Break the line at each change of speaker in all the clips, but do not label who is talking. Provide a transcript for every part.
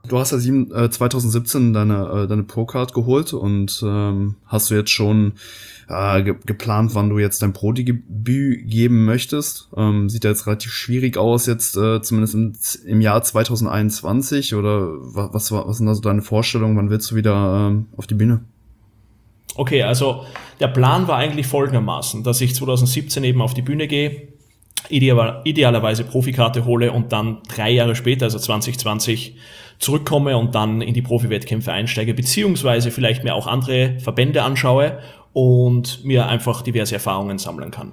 du hast ja 2017 deine Pro-Card geholt und hast du jetzt schon geplant, wann du jetzt dein Pro-Debüt geben möchtest? Sieht ja jetzt relativ schwierig aus, jetzt zumindest im Jahr 2021, oder was sind da so deine Vorstellungen? Wann willst du wieder auf die Bühne?
Okay, also der Plan war eigentlich folgendermaßen, dass ich 2017 eben auf die Bühne gehe, idealerweise Profikarte hole und dann 3 Jahre später, also 2020, zurückkomme und dann in die Profi-Wettkämpfe einsteige, beziehungsweise vielleicht mir auch andere Verbände anschaue und mir einfach diverse Erfahrungen sammeln kann.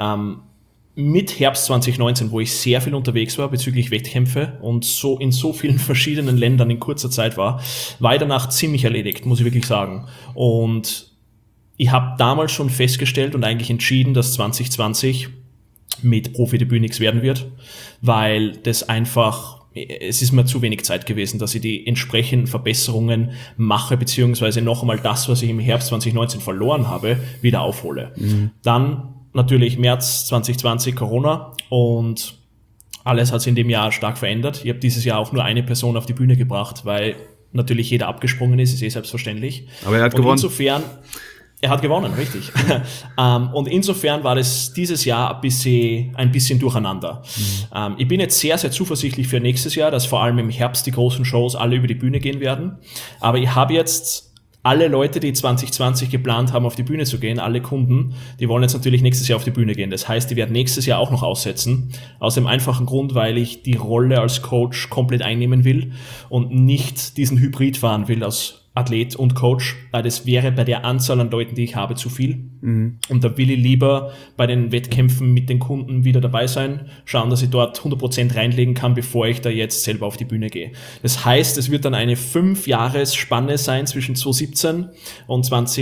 Mit Herbst 2019, wo ich sehr viel unterwegs war bezüglich Wettkämpfe und so in so vielen verschiedenen Ländern in kurzer Zeit war ich danach ziemlich erledigt, muss ich wirklich sagen. Und ich habe damals schon festgestellt und eigentlich entschieden, dass 2020 mit Profidebüt nichts werden wird, weil das einfach, es ist mir zu wenig Zeit gewesen, dass ich die entsprechenden Verbesserungen mache, beziehungsweise noch einmal das, was ich im Herbst 2019 verloren habe, wieder aufhole. Dann natürlich März 2020 Corona und alles hat sich in dem Jahr stark verändert. Ich habe dieses Jahr auch nur eine Person auf die Bühne gebracht, weil natürlich jeder abgesprungen ist selbstverständlich.
Aber er hat gewonnen.
Insofern, er hat gewonnen, richtig. Und insofern war das dieses Jahr ein bisschen durcheinander. Ich bin jetzt sehr, sehr zuversichtlich für nächstes Jahr, dass vor allem im Herbst die großen Shows alle über die Bühne gehen werden. Aber ich habe jetzt alle Leute, die 2020 geplant haben, auf die Bühne zu gehen, alle Kunden, die wollen jetzt natürlich nächstes Jahr auf die Bühne gehen. Das heißt, die werden nächstes Jahr auch noch aussetzen. Aus dem einfachen Grund, weil ich die Rolle als Coach komplett einnehmen will und nicht diesen Hybrid fahren will aus Athlet und Coach, weil das wäre bei der Anzahl an Leuten, die ich habe, zu viel. Und da will ich lieber bei den Wettkämpfen mit den Kunden wieder dabei sein, schauen, dass ich dort 100% reinlegen kann, bevor ich da jetzt selber auf die Bühne gehe. Das heißt, es wird dann eine 5-Jahres-Spanne sein zwischen 2017 und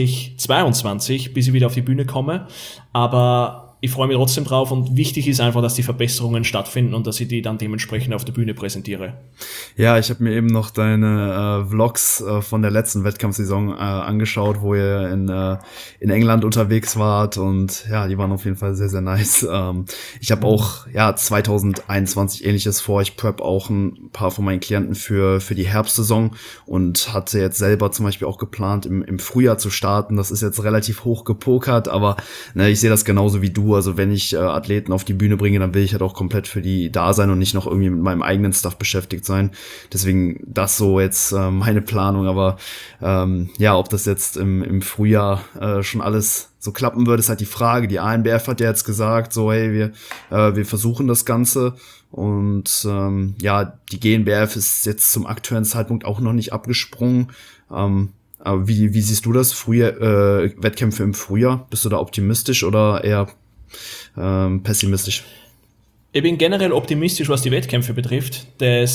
2022, bis ich wieder auf die Bühne komme. Aber ich freue mich trotzdem drauf und wichtig ist einfach, dass die Verbesserungen stattfinden und dass ich die dann dementsprechend auf der Bühne präsentiere.
Ja, ich habe mir eben noch deine Vlogs von der letzten Wettkampfsaison angeschaut, wo ihr in England unterwegs wart, und ja, die waren auf jeden Fall sehr, sehr nice. Ich habe auch 2021 Ähnliches vor. Ich prep auch ein paar von meinen Klienten für die Herbstsaison und hatte jetzt selber zum Beispiel auch geplant, im Frühjahr zu starten. Das ist jetzt relativ hoch gepokert, aber ich sehe das genauso wie du. Also wenn ich Athleten auf die Bühne bringe, dann will ich halt auch komplett für die da sein und nicht noch irgendwie mit meinem eigenen Stuff beschäftigt sein. Deswegen das so jetzt meine Planung. Aber ob das jetzt im Frühjahr schon alles so klappen würde, ist halt die Frage. Die ANBF hat ja jetzt gesagt, so hey, wir versuchen das Ganze. Und die GNBF ist jetzt zum aktuellen Zeitpunkt auch noch nicht abgesprungen. Aber wie siehst du das? Wettkämpfe im Frühjahr? Bist du da optimistisch oder eher pessimistisch?
Ich bin generell optimistisch, was die Wettkämpfe betrifft.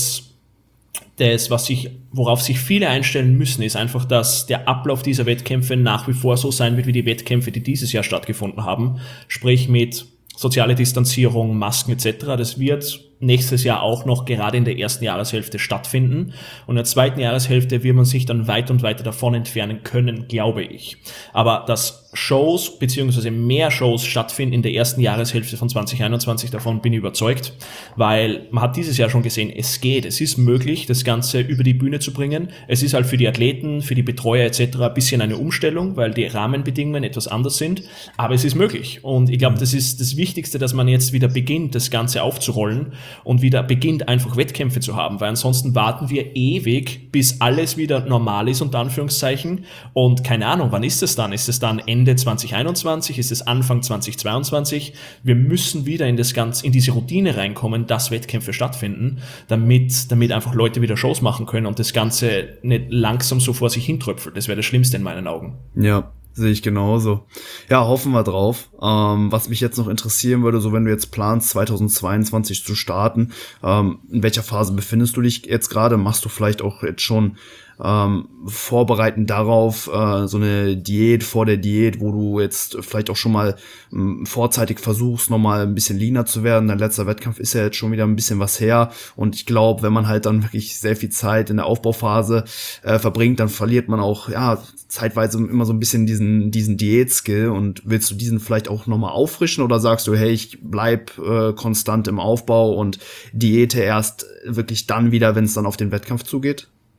Worauf sich viele einstellen müssen, ist einfach, dass der Ablauf dieser Wettkämpfe nach wie vor so sein wird wie die Wettkämpfe, die dieses Jahr stattgefunden haben. Sprich mit soziale Distanzierung, Masken etc. Das wird nächstes Jahr auch noch gerade in der ersten Jahreshälfte stattfinden. Und in der zweiten Jahreshälfte wird man sich dann weiter und weiter davon entfernen können, glaube ich. Aber dass Shows bzw. mehr Shows stattfinden in der ersten Jahreshälfte von 2021, davon bin ich überzeugt, weil man hat dieses Jahr schon gesehen, es ist möglich, das Ganze über die Bühne zu bringen. Es ist halt für die Athleten, für die Betreuer etc. ein bisschen eine Umstellung, weil die Rahmenbedingungen etwas anders sind, aber es ist möglich. Und ich glaube, das ist das Wichtigste, dass man jetzt wieder beginnt, das Ganze aufzurollen und wieder beginnt, einfach Wettkämpfe zu haben, weil ansonsten warten wir ewig, bis alles wieder normal ist, unter Anführungszeichen, und keine Ahnung, wann ist es dann? Ist es dann Ende 2021? Ist es Anfang 2022? Wir müssen wieder in diese Routine reinkommen, dass Wettkämpfe stattfinden, damit einfach Leute wieder Shows machen können und das Ganze nicht langsam so vor sich hintröpfelt. Das wäre das Schlimmste in meinen Augen.
Ja, sehe ich genauso. Ja, hoffen wir drauf. Was mich jetzt noch interessieren würde, so wenn du jetzt planst, 2022 zu starten, in welcher Phase befindest du dich jetzt gerade? Machst du vielleicht auch jetzt schon vorbereiten darauf, so eine Diät vor der Diät, wo du jetzt vielleicht auch schon mal vorzeitig versuchst, nochmal ein bisschen leaner zu werden. Dein letzter Wettkampf ist ja jetzt schon wieder ein bisschen was her, und ich glaube, wenn man halt dann wirklich sehr viel Zeit in der Aufbauphase verbringt, dann verliert man auch zeitweise immer so ein bisschen diesen Diät-Skill. Und willst du diesen vielleicht auch nochmal auffrischen, oder sagst du, hey, ich bleib konstant im Aufbau und diete erst wirklich dann wieder, wenn es dann auf den Wettkampf zugeht?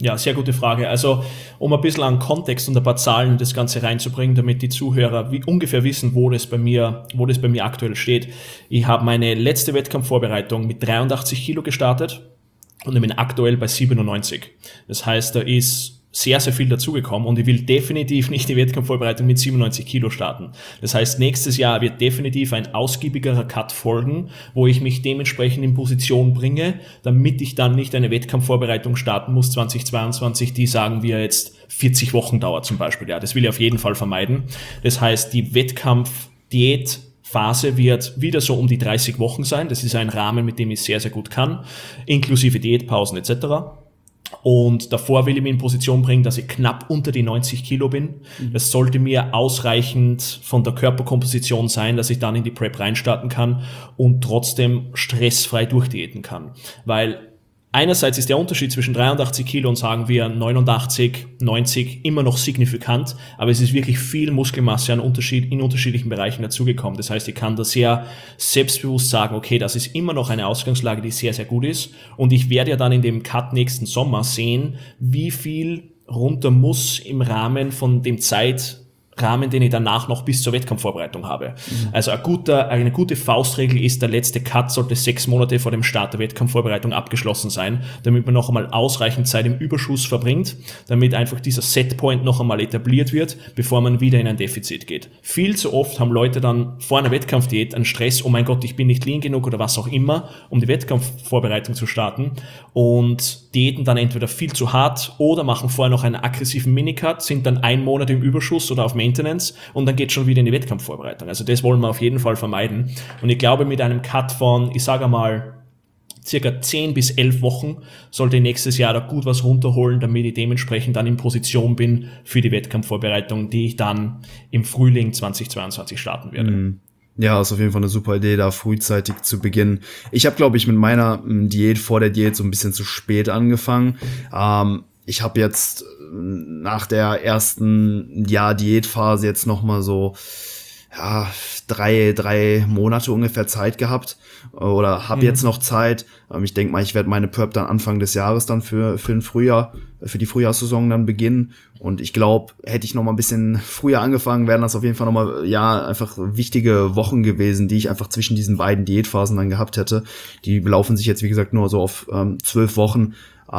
Ja, sehr gute Frage. Also, um ein bisschen an Kontext und ein paar Zahlen in das Ganze reinzubringen, damit die Zuhörer ungefähr wissen, wo das bei mir aktuell steht. Ich habe meine letzte Wettkampfvorbereitung mit 83 Kilo gestartet und ich bin aktuell bei 97. Das heißt, da ist sehr, sehr viel dazugekommen und ich will definitiv nicht die Wettkampfvorbereitung mit 97 Kilo starten. Das heißt, nächstes Jahr wird definitiv ein ausgiebigerer Cut folgen, wo ich mich dementsprechend in Position bringe, damit ich dann nicht eine Wettkampfvorbereitung starten muss 2022, die, sagen wir jetzt, 40 Wochen dauert zum Beispiel. Ja, das will ich auf jeden Fall vermeiden. Das heißt, die Wettkampf-Diät-Phase wird wieder so um die 30 Wochen sein. Das ist ein Rahmen, mit dem ich sehr, sehr gut kann, inklusive Diätpausen etc. Und davor will ich mich in Position bringen, dass ich knapp unter die 90 Kilo bin. Das sollte mir ausreichend von der Körperkomposition sein, dass ich dann in die Prep reinstarten kann und trotzdem stressfrei durchdiäten kann. Weil einerseits ist der Unterschied zwischen 83 Kilo und, sagen wir, 89, 90 immer noch signifikant, aber es ist wirklich viel Muskelmasse in unterschiedlichen Bereichen dazugekommen. Das heißt, ich kann da sehr selbstbewusst sagen, okay, das ist immer noch eine Ausgangslage, die sehr, sehr gut ist, und ich werde ja dann in dem Cut nächsten Sommer sehen, wie viel runter muss im Rahmen von dem Zeitrahmen, den ich danach noch bis zur Wettkampfvorbereitung habe. Also eine gute Faustregel ist, der letzte Cut sollte 6 Monate vor dem Start der Wettkampfvorbereitung abgeschlossen sein, damit man noch einmal ausreichend Zeit im Überschuss verbringt, damit einfach dieser Setpoint noch einmal etabliert wird, bevor man wieder in ein Defizit geht. Viel zu oft haben Leute dann vor einer Wettkampfdiät einen Stress, oh mein Gott, ich bin nicht lean genug oder was auch immer, um die Wettkampfvorbereitung zu starten, und diäten dann entweder viel zu hart oder machen vorher noch einen aggressiven Minicut, sind dann 1 Monat im Überschuss oder auf Maintenance und dann geht schon wieder in die Wettkampfvorbereitung. Also das wollen wir auf jeden Fall vermeiden. Und ich glaube, mit einem Cut von, ich sage mal, circa 10 bis 11 Wochen sollte ich nächstes Jahr da gut was runterholen, damit ich dementsprechend dann in Position bin für die Wettkampfvorbereitung, die ich dann im Frühling 2022 starten werde.
Ja, ist auf jeden Fall eine super Idee, da frühzeitig zu beginnen. Ich habe, glaube ich, mit meiner Diät vor der Diät so ein bisschen zu spät angefangen. Ich habe jetzt nach der ersten Diätphase jetzt nochmal so 3 Monate ungefähr Zeit gehabt oder habe jetzt noch Zeit. Ich denke mal, ich werde meine Prep dann Anfang des Jahres dann für die Frühjahrssaison dann beginnen. Und ich glaube, hätte ich noch mal ein bisschen früher angefangen, wären das auf jeden Fall noch mal einfach wichtige Wochen gewesen, die ich einfach zwischen diesen beiden Diätphasen dann gehabt hätte. Die belaufen sich jetzt, wie gesagt, nur so auf 12 Wochen.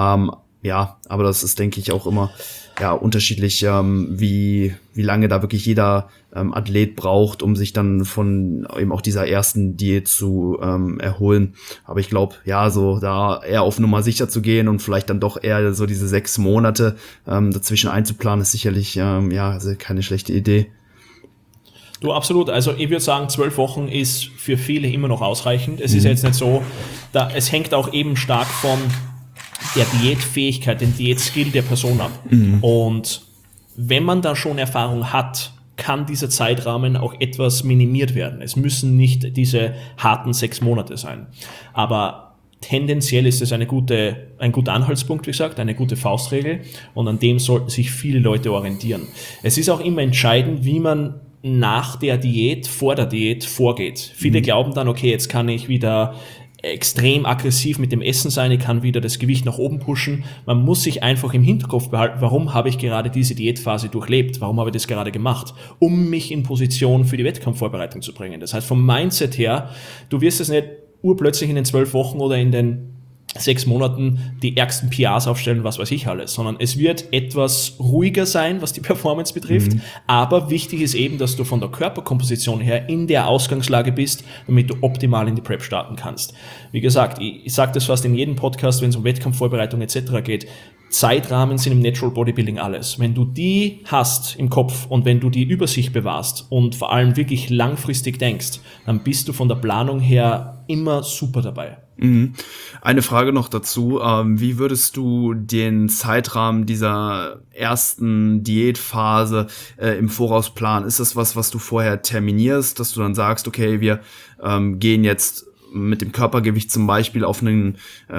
Aber das ist, denke ich, auch immer unterschiedlich, wie lange da wirklich jeder Athlet braucht, um sich dann von eben auch dieser ersten Diät zu erholen. Aber ich glaube, so da eher auf Nummer sicher zu gehen und vielleicht dann doch eher so diese 6 Monate dazwischen einzuplanen, ist sicherlich keine schlechte Idee.
Du, absolut. Also ich würde sagen, 12 Wochen ist für viele immer noch ausreichend. Es ist jetzt nicht so, es hängt auch eben stark von der Diätfähigkeit, den Diätskill der Person ab. Und wenn man da schon Erfahrung hat, kann dieser Zeitrahmen auch etwas minimiert werden. Es müssen nicht diese harten 6 Monate sein. Aber tendenziell ist es ein guter Anhaltspunkt, wie gesagt, eine gute Faustregel, und an dem sollten sich viele Leute orientieren. Es ist auch immer entscheidend, wie man nach der Diät, vor der Diät vorgeht. Viele glauben dann, okay, jetzt kann ich wieder extrem aggressiv mit dem Essen sein, ich kann wieder das Gewicht nach oben pushen. Man muss sich einfach im Hinterkopf behalten, warum habe ich gerade diese Diätphase durchlebt, warum habe ich das gerade gemacht, um mich in Position für die Wettkampfvorbereitung zu bringen. Das heißt, vom Mindset her, du wirst es nicht urplötzlich in den 12 Wochen oder in den 6 Monaten die ärgsten PRs aufstellen, was weiß ich alles, sondern es wird etwas ruhiger sein, was die Performance betrifft, aber wichtig ist eben, dass du von der Körperkomposition her in der Ausgangslage bist, damit du optimal in die Prep starten kannst. Wie gesagt, ich sage das fast in jedem Podcast, wenn es um Wettkampfvorbereitung etc. geht, Zeitrahmen sind im Natural Bodybuilding alles. Wenn du die hast im Kopf und wenn du die Übersicht bewahrst und vor allem wirklich langfristig denkst, dann bist du von der Planung her immer super dabei.
Eine Frage noch dazu. Wie würdest du den Zeitrahmen dieser ersten Diätphase im Voraus planen? Ist das was du vorher terminierst, dass du dann sagst, okay, wir gehen jetzt mit dem Körpergewicht zum Beispiel auf einen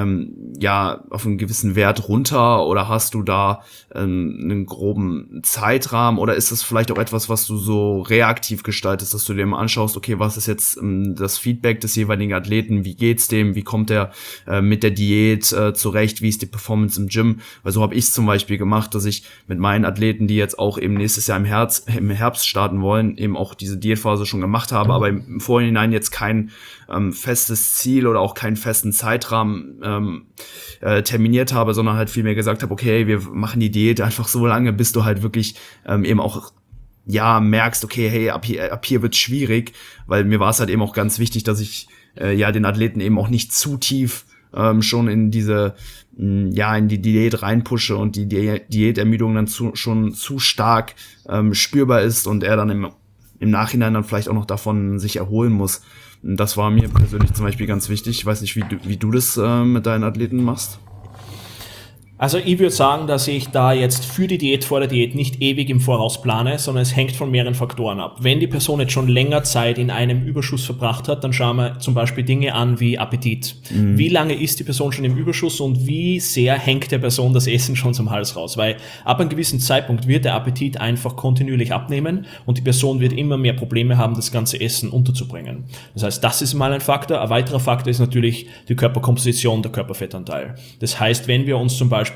gewissen Wert runter, oder hast du da einen groben Zeitrahmen, oder ist das vielleicht auch etwas, was du so reaktiv gestaltest, dass du dir mal anschaust, okay, was ist jetzt das Feedback des jeweiligen Athleten, wie geht's dem, wie kommt er mit der Diät zurecht, wie ist die Performance im Gym? Weil so habe ich es zum Beispiel gemacht, dass ich mit meinen Athleten, die jetzt auch eben nächstes Jahr im Herbst starten wollen, eben auch diese Diätphase schon gemacht habe, aber im Vorhinein jetzt kein festes Ziel oder auch keinen festen Zeitrahmen terminiert habe, sondern halt vielmehr gesagt habe, okay, wir machen die Diät einfach so lange, bis du halt wirklich eben auch merkst, okay, hey, ab hier wird's schwierig, weil mir war es halt eben auch ganz wichtig, dass ich den Athleten eben auch nicht zu tief schon in in die Diät reinpushe und die Diätermüdung dann schon zu stark spürbar ist und er dann im Nachhinein dann vielleicht auch noch davon sich erholen muss. Und das war mir persönlich zum Beispiel ganz wichtig. Ich weiß nicht, wie du das mit deinen Athleten machst.
Also ich würde sagen, dass ich da jetzt für die Diät, vor der Diät nicht ewig im Voraus plane, sondern es hängt von mehreren Faktoren ab. Wenn die Person jetzt schon länger Zeit in einem Überschuss verbracht hat, dann schauen wir zum Beispiel Dinge an wie Appetit. Wie lange ist die Person schon im Überschuss und wie sehr hängt der Person das Essen schon zum Hals raus? Weil ab einem gewissen Zeitpunkt wird der Appetit einfach kontinuierlich abnehmen und die Person wird immer mehr Probleme haben, das ganze Essen unterzubringen. Das heißt, das ist mal ein Faktor. Ein weiterer Faktor ist natürlich die Körperkomposition, der Körperfettanteil. Das heißt, wenn wir uns zum Beispiel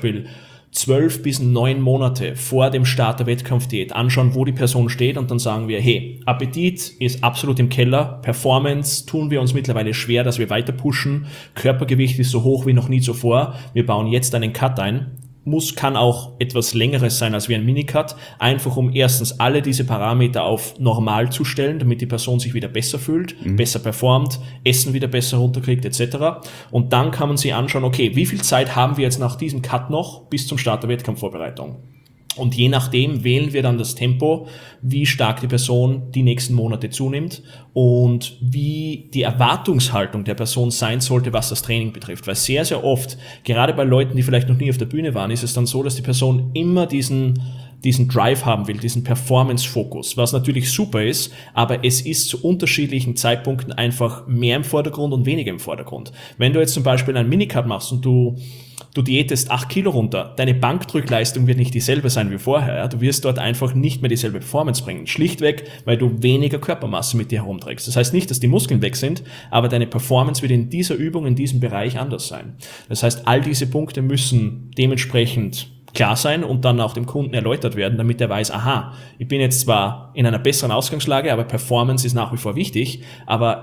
12 bis 9 Monate vor dem Start der Wettkampfdiät anschauen, wo die Person steht und dann sagen wir, hey, Appetit ist absolut im Keller, Performance tun wir uns mittlerweile schwer, dass wir weiter pushen, Körpergewicht ist so hoch wie noch nie zuvor, wir bauen jetzt einen Cut ein. Kann auch etwas längeres sein als wie ein Minicut, einfach um erstens alle diese Parameter auf normal zu stellen, damit die Person sich wieder besser fühlt, besser performt, Essen wieder besser runterkriegt etc. Und dann kann man sich anschauen, okay, wie viel Zeit haben wir jetzt nach diesem Cut noch bis zum Start der Wettkampfvorbereitung? Und je nachdem wählen wir dann das Tempo, wie stark die Person die nächsten Monate zunimmt und wie die Erwartungshaltung der Person sein sollte, was das Training betrifft. Weil sehr, sehr oft, gerade bei Leuten, die vielleicht noch nie auf der Bühne waren, ist es dann so, dass die Person immer diesen Drive haben will, diesen Performance-Fokus, was natürlich super ist, aber es ist zu unterschiedlichen Zeitpunkten einfach mehr im Vordergrund und weniger im Vordergrund. Wenn du jetzt zum Beispiel einen Minicut machst und du diätest 8 Kilo runter, deine Bankdrückleistung wird nicht dieselbe sein wie vorher. Ja? Du wirst dort einfach nicht mehr dieselbe Performance bringen. Schlichtweg, weil du weniger Körpermasse mit dir herumträgst. Das heißt nicht, dass die Muskeln weg sind, aber deine Performance wird in dieser Übung, in diesem Bereich anders sein. Das heißt, all diese Punkte müssen dementsprechend klar sein und dann auch dem Kunden erläutert werden, damit er weiß, aha, ich bin jetzt zwar in einer besseren Ausgangslage, aber Performance ist nach wie vor wichtig, aber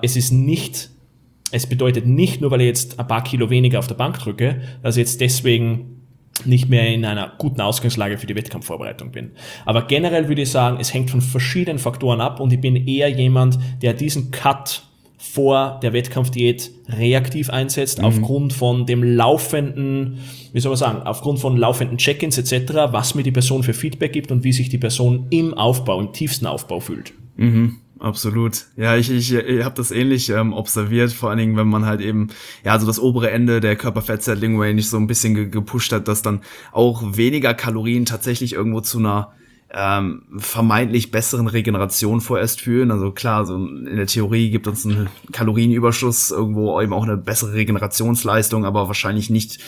es bedeutet nicht, nur weil ich jetzt ein paar Kilo weniger auf der Bank drücke, dass ich jetzt deswegen nicht mehr in einer guten Ausgangslage für die Wettkampfvorbereitung bin. Aber generell würde ich sagen, es hängt von verschiedenen Faktoren ab und ich bin eher jemand, der diesen Cut vor der Wettkampfdiät reaktiv einsetzt, aufgrund von dem laufenden, aufgrund von laufenden Check-ins etc., was mir die Person für Feedback gibt und wie sich die Person im tiefsten Aufbau fühlt.
Absolut. Ja, ich habe das ähnlich observiert, vor allen Dingen, wenn man halt eben so das obere Ende der Körperfett-Settling Range so ein bisschen gepusht hat, dass dann auch weniger Kalorien tatsächlich irgendwo zu einer vermeintlich besseren Regeneration vorerst führen. Also klar, so in der Theorie gibt uns ein Kalorienüberschuss irgendwo eben auch eine bessere Regenerationsleistung, aber wahrscheinlich nicht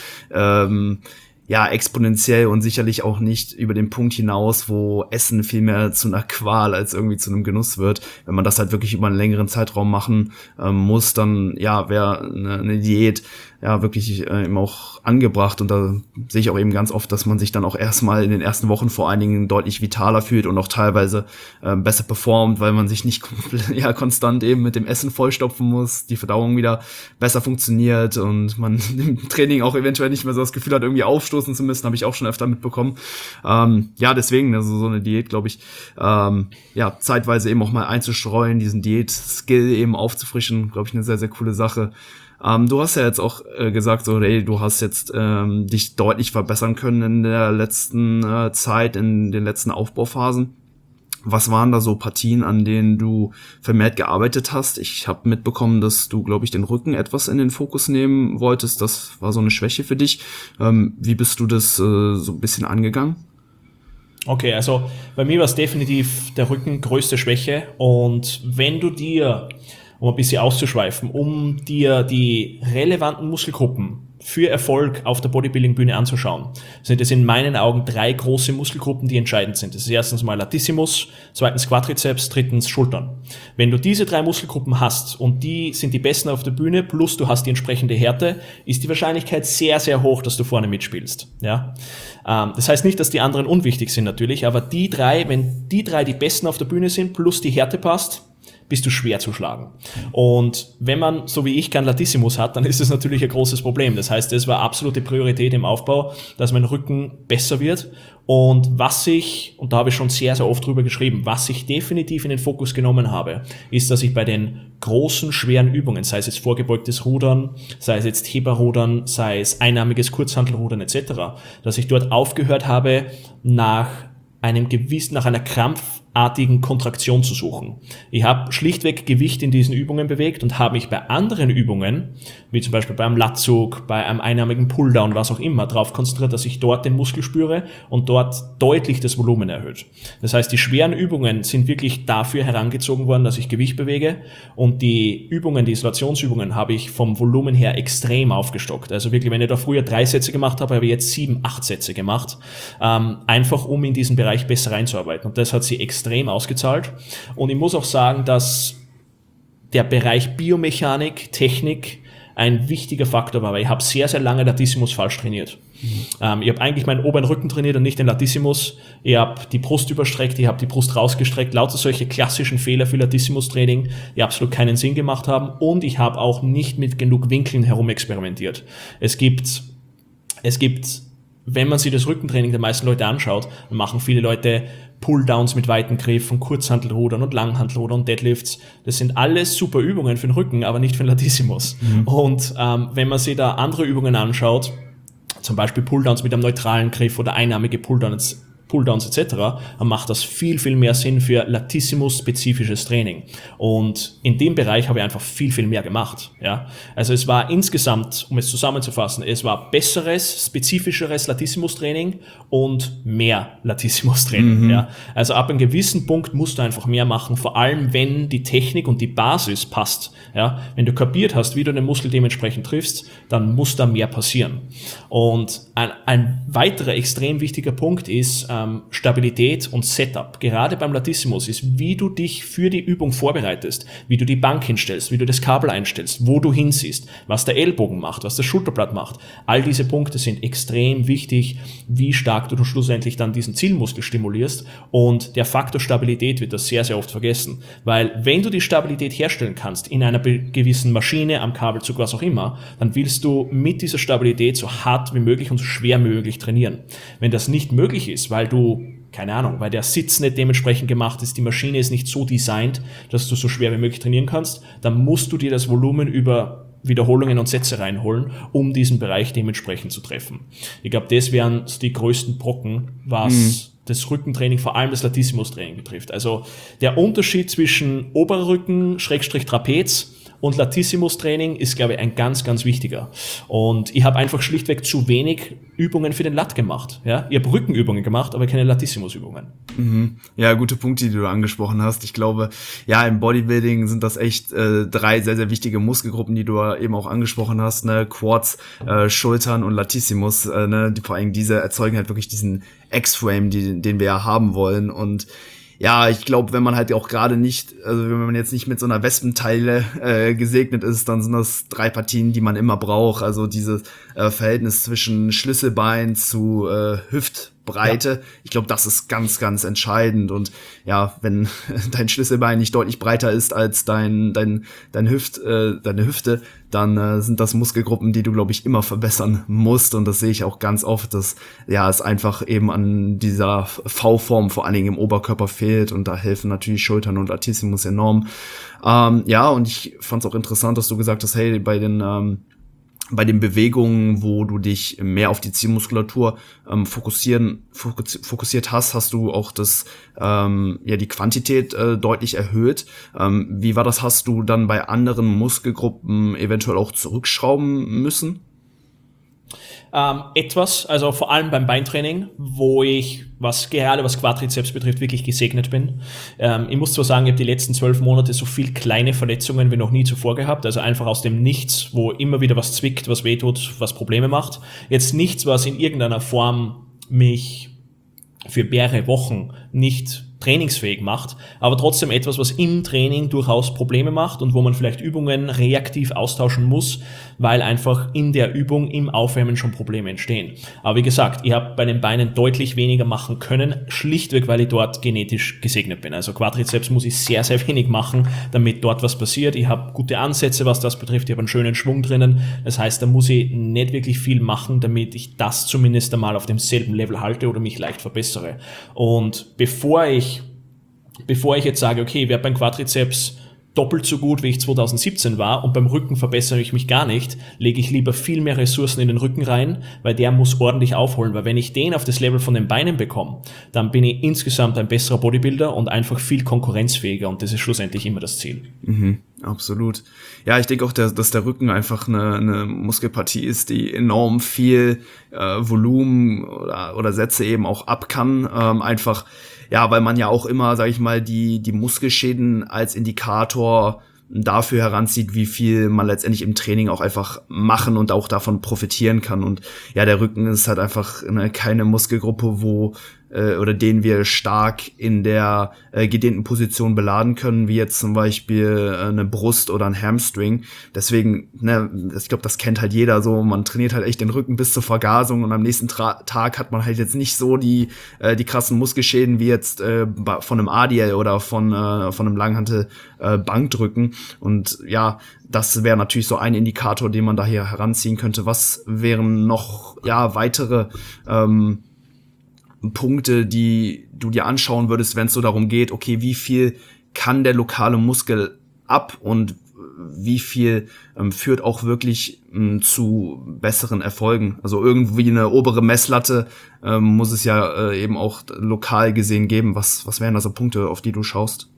exponentiell und sicherlich auch nicht über den Punkt hinaus, wo Essen viel mehr zu einer Qual als irgendwie zu einem Genuss wird. Wenn man das halt wirklich über einen längeren Zeitraum machen muss, dann wäre eine Diät wirklich eben auch angebracht, und da sehe ich auch eben ganz oft, dass man sich dann auch erstmal in den ersten Wochen vor allen Dingen deutlich vitaler fühlt und auch teilweise besser performt, weil man sich nicht konstant eben mit dem Essen vollstopfen muss, die Verdauung wieder besser funktioniert und man im Training auch eventuell nicht mehr so das Gefühl hat, irgendwie aufstoßen zu müssen, habe ich auch schon öfter mitbekommen. Deswegen, also so eine Diät, glaube ich, zeitweise eben auch mal einzustreuen, diesen Diät-Skill eben aufzufrischen, glaube ich, eine sehr, sehr coole Sache. Du hast ja jetzt auch gesagt, so, hey, du hast jetzt dich deutlich verbessern können in der letzten Zeit, in den letzten Aufbauphasen. Was waren da so Partien, an denen du vermehrt gearbeitet hast? Ich habe mitbekommen, dass du, glaube ich, den Rücken etwas in den Fokus nehmen wolltest. Das war so eine Schwäche für dich. Wie bist du das so ein bisschen angegangen?
Okay, also bei mir war es definitiv der Rücken größte Schwäche, und wenn du dir um ein bisschen auszuschweifen, um dir die relevanten Muskelgruppen für Erfolg auf der Bodybuilding-Bühne anzuschauen, sind es in meinen Augen 3 große Muskelgruppen, die entscheidend sind. Das ist erstens mal Latissimus, zweitens Quadrizeps, drittens Schultern. Wenn du diese 3 Muskelgruppen hast und die sind die besten auf der Bühne, plus du hast die entsprechende Härte, ist die Wahrscheinlichkeit sehr, sehr hoch, dass du vorne mitspielst. Ja? Das heißt nicht, dass die anderen unwichtig sind natürlich, aber die 3, wenn die 3 die besten auf der Bühne sind, plus die Härte passt, bist du schwer zu schlagen. Und wenn man, so wie ich, kein Latissimus hat, dann ist das natürlich ein großes Problem. Das heißt, das war absolute Priorität im Aufbau, dass mein Rücken besser wird. Und was ich, und da habe ich schon sehr, sehr oft drüber geschrieben, was ich definitiv in den Fokus genommen habe, ist, dass ich bei den großen, schweren Übungen, sei es jetzt vorgebeugtes Rudern, sei es jetzt Heberrudern, sei es einarmiges Kurzhantelrudern etc., dass ich dort aufgehört habe, nach einer krampfartigen Kontraktion zu suchen. Ich habe schlichtweg Gewicht in diesen Übungen bewegt und habe mich bei anderen Übungen, wie zum Beispiel beim Latzug, bei einem einarmigen Pulldown, was auch immer, darauf konzentriert, dass ich dort den Muskel spüre und dort deutlich das Volumen erhöht. Das heißt, die schweren Übungen sind wirklich dafür herangezogen worden, dass ich Gewicht bewege, und die Übungen, die Isolationsübungen, habe ich vom Volumen her extrem aufgestockt. Also wirklich, wenn ich da früher 3 Sätze gemacht habe ich jetzt 7, 8 Sätze gemacht, einfach um in diesen Bereich besser reinzuarbeiten. Und das hat sie extrem ausgezahlt. Und ich muss auch sagen, dass der Bereich Biomechanik, Technik ein wichtiger Faktor war, weil ich habe sehr, sehr lange Latissimus falsch trainiert. Ich habe eigentlich meinen oberen Rücken trainiert und nicht den Latissimus. Ich habe die Brust überstreckt, ich habe die Brust rausgestreckt. Lauter solche klassischen Fehler für Latissimus-Training, die absolut keinen Sinn gemacht haben. Und ich habe auch nicht mit genug Winkeln herumexperimentiert. Es gibt, wenn man sich das Rückentraining der meisten Leute anschaut, dann machen viele Leute Pulldowns mit weiten Griffen, Kurzhantelrudern und Langhantelrudern und Deadlifts. Das sind alles super Übungen für den Rücken, aber nicht für den Latissimus. Und wenn man sich da andere Übungen anschaut, zum Beispiel Pulldowns mit einem neutralen Griff oder einarmige Pulldowns etc., dann macht das viel, viel mehr Sinn für Latissimus-spezifisches Training. Und in dem Bereich habe ich einfach viel, viel mehr gemacht. Ja? Also es war insgesamt, um es zusammenzufassen, es war besseres, spezifischeres Latissimus-Training und mehr Latissimus-Training. Ja? Also ab einem gewissen Punkt musst du einfach mehr machen, vor allem wenn die Technik und die Basis passt. Ja? Wenn du kapiert hast, wie du den Muskel dementsprechend triffst, dann muss da mehr passieren. Und ein weiterer extrem wichtiger Punkt ist Stabilität und Setup. Gerade beim Latissimus ist, wie du dich für die Übung vorbereitest, wie du die Bank hinstellst, wie du das Kabel einstellst, wo du hinsiehst, was der Ellbogen macht, was das Schulterblatt macht. All diese Punkte sind extrem wichtig, wie stark du schlussendlich dann diesen Zielmuskel stimulierst, und der Faktor Stabilität wird das sehr, sehr oft vergessen, weil wenn du die Stabilität herstellen kannst in einer gewissen Maschine, am Kabelzug, was auch immer, dann willst du mit dieser Stabilität so hart wie möglich und so schwer wie möglich trainieren. Wenn das nicht möglich ist, weil du, keine Ahnung, weil der Sitz nicht dementsprechend gemacht ist, die Maschine ist nicht so designt, dass du so schwer wie möglich trainieren kannst, dann musst du dir das Volumen über Wiederholungen und Sätze reinholen, um diesen Bereich dementsprechend zu treffen. Ich glaube, das wären die größten Brocken, was das Rückentraining, vor allem das Latissimus-Training betrifft. Also der Unterschied zwischen Oberrücken, Schrägstrich Trapez und Latissimus-Training ist, glaube ich, ein ganz, ganz wichtiger. Und ich habe einfach schlichtweg zu wenig Übungen für den Lat gemacht. Ja? Ich habe Rückenübungen gemacht, aber keine Latissimus-Übungen.
Ja, gute Punkte, die du angesprochen hast. Ich glaube, ja, im Bodybuilding sind das echt 3 sehr, sehr wichtige Muskelgruppen, die du eben auch angesprochen hast, ne? Quads, Schultern und Latissimus, ne? Vor allem diese erzeugen halt wirklich diesen X-Frame, den wir ja haben wollen. Und ja, ich glaube, wenn man halt auch gerade nicht, also wenn man jetzt nicht mit so einer Wespenteile gesegnet ist, dann sind das 3 Partien, die man immer braucht. Also dieses Verhältnis zwischen Schlüsselbein zu Hüftbreite. Ja. Ich glaube, das ist ganz, ganz entscheidend. Und ja, wenn dein Schlüsselbein nicht deutlich breiter ist als deine Hüfte, dann sind das Muskelgruppen, die du, glaube ich, immer verbessern musst. Und das sehe ich auch ganz oft, dass ja es einfach eben an dieser V-Form vor allen Dingen im Oberkörper fehlt. Und da helfen natürlich Schultern und Latissimus enorm. Ja, und ich fand es auch interessant, dass du gesagt hast, hey, bei den Bewegungen, wo du dich mehr auf die Zielmuskulatur fokussiert hast du auch die Quantität deutlich erhöht. Wie war das? Hast du dann bei anderen Muskelgruppen eventuell auch zurückschrauben müssen?
Also vor allem beim Beintraining, wo ich, was Quadrizeps betrifft, wirklich gesegnet bin. Ich muss zwar sagen, ich habe die letzten 12 Monate so viel kleine Verletzungen wie noch nie zuvor gehabt, also einfach aus dem Nichts, wo immer wieder was zwickt, was wehtut, was Probleme macht. Jetzt nichts, was in irgendeiner Form mich für mehrere Wochen nicht trainingsfähig macht, aber trotzdem etwas, was im Training durchaus Probleme macht und wo man vielleicht Übungen reaktiv austauschen muss, weil einfach in der Übung im Aufwärmen schon Probleme entstehen. Aber wie gesagt, ich habe bei den Beinen deutlich weniger machen können, schlichtweg, weil ich dort genetisch gesegnet bin. Also Quadrizeps muss ich sehr, sehr wenig machen, damit dort was passiert. Ich habe gute Ansätze, was das betrifft. Ich habe einen schönen Schwung drinnen. Das heißt, da muss ich nicht wirklich viel machen, damit ich das zumindest einmal auf demselben Level halte oder mich leicht verbessere. Und bevor ich jetzt sage, okay, ich werde beim Quadrizeps doppelt so gut, wie ich 2017 war und beim Rücken verbessere ich mich gar nicht, lege ich lieber viel mehr Ressourcen in den Rücken rein, weil der muss ordentlich aufholen, weil wenn ich den auf das Level von den Beinen bekomme, dann bin ich insgesamt ein besserer Bodybuilder und einfach viel konkurrenzfähiger und das ist schlussendlich immer das Ziel.
Absolut. Ja, ich denke auch, dass der Rücken einfach eine Muskelpartie ist, die enorm viel Volumen oder Sätze eben auch ab kann, einfach. Ja, weil man ja auch immer, sag ich mal, die Muskelschäden als Indikator dafür heranzieht, wie viel man letztendlich im Training auch einfach machen und auch davon profitieren kann. Und ja, der Rücken ist halt einfach keine Muskelgruppe, oder den wir stark in der gedehnten Position beladen können, wie jetzt zum Beispiel eine Brust oder ein Hamstring. Deswegen, ich glaube, das kennt halt jeder so. Man trainiert halt echt den Rücken bis zur Vergasung und am nächsten Tag hat man halt jetzt nicht so die krassen Muskelschäden wie jetzt von einem ADL oder von einem Langhantel Bankdrücken. Und ja, das wäre natürlich so ein Indikator, den man da hier heranziehen könnte. Was wären noch weitere Punkte, die du dir anschauen würdest, wenn es so darum geht, okay, wie viel kann der lokale Muskel ab und wie viel führt auch wirklich zu besseren Erfolgen? Also irgendwie eine obere Messlatte muss es ja eben auch lokal gesehen geben. Was wären da so Punkte, auf die du schaust?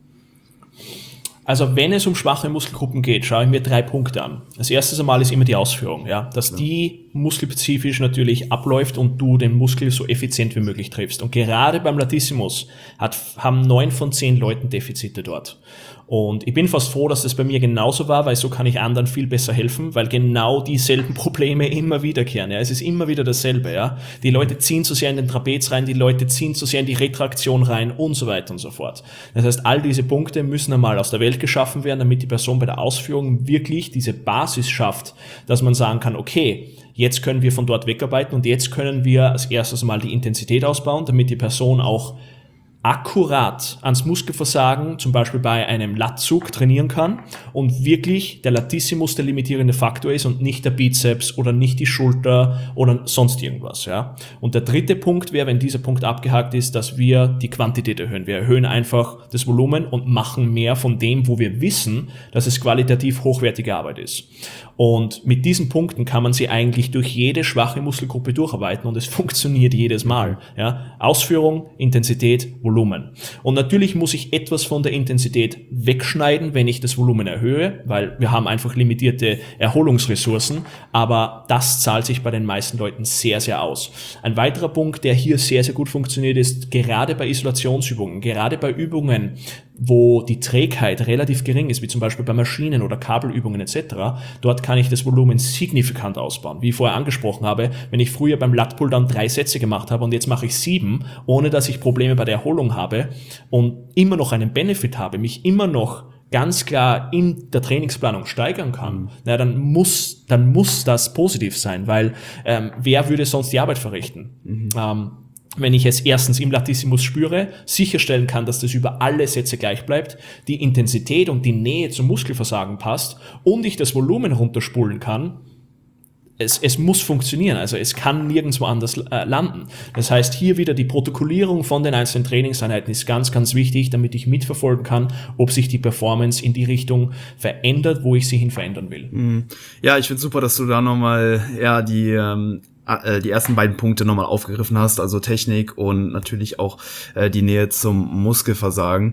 Also wenn es um schwache Muskelgruppen geht, schaue ich mir 3 Punkte an. Das erste Mal ist immer die Ausführung, dass die muskelspezifisch natürlich abläuft und du den Muskel so effizient wie möglich triffst. Und gerade beim Latissimus haben 9 von 10 Leuten Defizite dort. Und ich bin fast froh, dass das bei mir genauso war, weil so kann ich anderen viel besser helfen, weil genau dieselben Probleme immer wiederkehren. Es ist immer wieder dasselbe. Die Leute ziehen zu sehr in den Trapez rein, die Leute ziehen zu sehr in die Retraktion rein und so weiter und so fort. Das heißt, all diese Punkte müssen einmal aus der Welt geschaffen werden, damit die Person bei der Ausführung wirklich diese Basis schafft, dass man sagen kann, okay, jetzt können wir von dort wegarbeiten und jetzt können wir als erstes mal die Intensität ausbauen, damit die Person auch akkurat ans Muskelversagen, zum Beispiel bei einem Latzug, trainieren kann und wirklich der Latissimus der limitierende Faktor ist und nicht der Bizeps oder nicht die Schulter oder sonst irgendwas. Und der dritte Punkt wäre, wenn dieser Punkt abgehakt ist, dass wir die Quantität erhöhen. Wir erhöhen einfach das Volumen und machen mehr von dem, wo wir wissen, dass es qualitativ hochwertige Arbeit ist. Und mit diesen Punkten kann man sie eigentlich durch jede schwache Muskelgruppe durcharbeiten und es funktioniert jedes Mal. Ausführung, Intensität, Volumen. Und natürlich muss ich etwas von der Intensität wegschneiden, wenn ich das Volumen erhöhe, weil wir haben einfach limitierte Erholungsressourcen, aber das zahlt sich bei den meisten Leuten sehr, sehr aus. Ein weiterer Punkt, der hier sehr, sehr gut funktioniert, ist gerade bei Isolationsübungen, gerade bei Übungen, wo die Trägheit relativ gering ist, wie zum Beispiel bei Maschinen oder Kabelübungen etc., dort kann ich das Volumen signifikant ausbauen. Wie ich vorher angesprochen habe, wenn ich früher beim Lat-Pull-Down 3 Sätze gemacht habe und jetzt mache ich 7, ohne dass ich Probleme bei der Erholung habe und immer noch einen Benefit habe, mich immer noch ganz klar in der Trainingsplanung steigern kann, dann muss das positiv sein, weil wer würde sonst die Arbeit verrichten? Wenn ich es erstens im Latissimus spüre, sicherstellen kann, dass das über alle Sätze gleich bleibt, die Intensität und die Nähe zum Muskelversagen passt und ich das Volumen runterspulen kann, es muss funktionieren, also es kann nirgendwo anders landen. Das heißt, hier wieder die Protokollierung von den einzelnen Trainingseinheiten ist ganz, ganz wichtig, damit ich mitverfolgen kann, ob sich die Performance in die Richtung verändert, wo ich sie hin verändern will.
Ja, ich finde super, dass du da nochmal die ersten beiden Punkte nochmal aufgegriffen hast, also Technik und natürlich auch die Nähe zum Muskelversagen.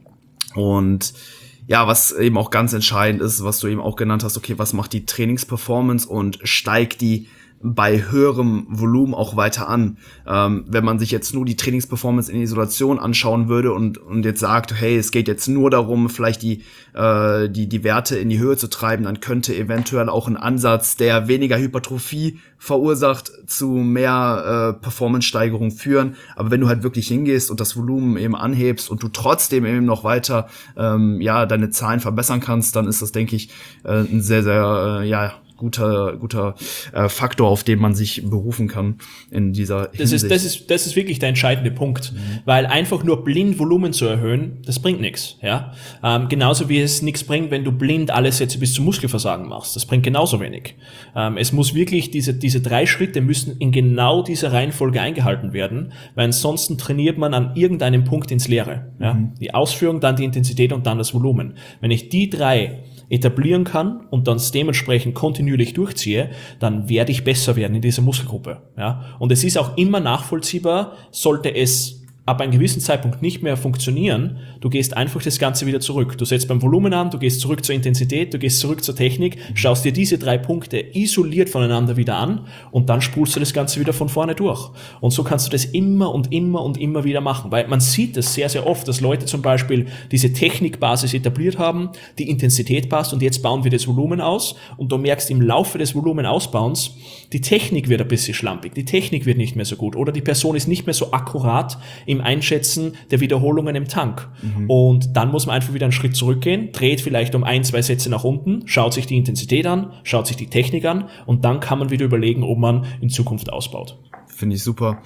Und ja, was eben auch ganz entscheidend ist, was du eben auch genannt hast, okay, was macht die Trainingsperformance und steigt die bei höherem Volumen auch weiter an. Wenn man sich jetzt nur die Trainingsperformance in Isolation anschauen würde und jetzt sagt, hey, es geht jetzt nur darum, vielleicht die Werte in die Höhe zu treiben, dann könnte eventuell auch ein Ansatz, der weniger Hypertrophie verursacht, zu mehr Performance-Steigerung führen. Aber wenn du halt wirklich hingehst und das Volumen eben anhebst und du trotzdem eben noch weiter deine Zahlen verbessern kannst, dann ist das, denke ich, ein sehr, sehr guter Faktor, auf den man sich berufen kann in dieser Hinsicht.
Das ist wirklich der entscheidende Punkt, weil einfach nur blind Volumen zu erhöhen, das bringt nichts. Ja? Genauso wie es nichts bringt, wenn du blind alle Sätze bis zum Muskelversagen machst. Das bringt genauso wenig. Es muss wirklich, diese 3 Schritte müssen in genau dieser Reihenfolge eingehalten werden, weil ansonsten trainiert man an irgendeinem Punkt ins Leere. Ja? Die Ausführung, dann die Intensität und dann das Volumen. Wenn ich die 3 etablieren kann und dann dementsprechend kontinuierlich durchziehe, dann werde ich besser werden in dieser Muskelgruppe. Ja? Und es ist auch immer nachvollziehbar, sollte es ab einem gewissen Zeitpunkt nicht mehr funktionieren, du gehst einfach das Ganze wieder zurück. Du setzt beim Volumen an, du gehst zurück zur Intensität, du gehst zurück zur Technik, schaust dir diese 3 Punkte isoliert voneinander wieder an und dann spulst du das Ganze wieder von vorne durch. Und so kannst du das immer und immer und immer wieder machen, weil man sieht das sehr, sehr oft, dass Leute zum Beispiel diese Technikbasis etabliert haben, die Intensität passt und jetzt bauen wir das Volumen aus und du merkst im Laufe des Volumenausbauens, die Technik wird ein bisschen schlampig, die Technik wird nicht mehr so gut oder die Person ist nicht mehr so akkurat im Einschätzen der Wiederholungen im Tank. Und dann muss man einfach wieder einen Schritt zurückgehen, dreht vielleicht um 1, 2 Sätze nach unten, schaut sich die Intensität an, schaut sich die Technik an und dann kann man wieder überlegen, ob man in Zukunft ausbaut.
Finde ich super.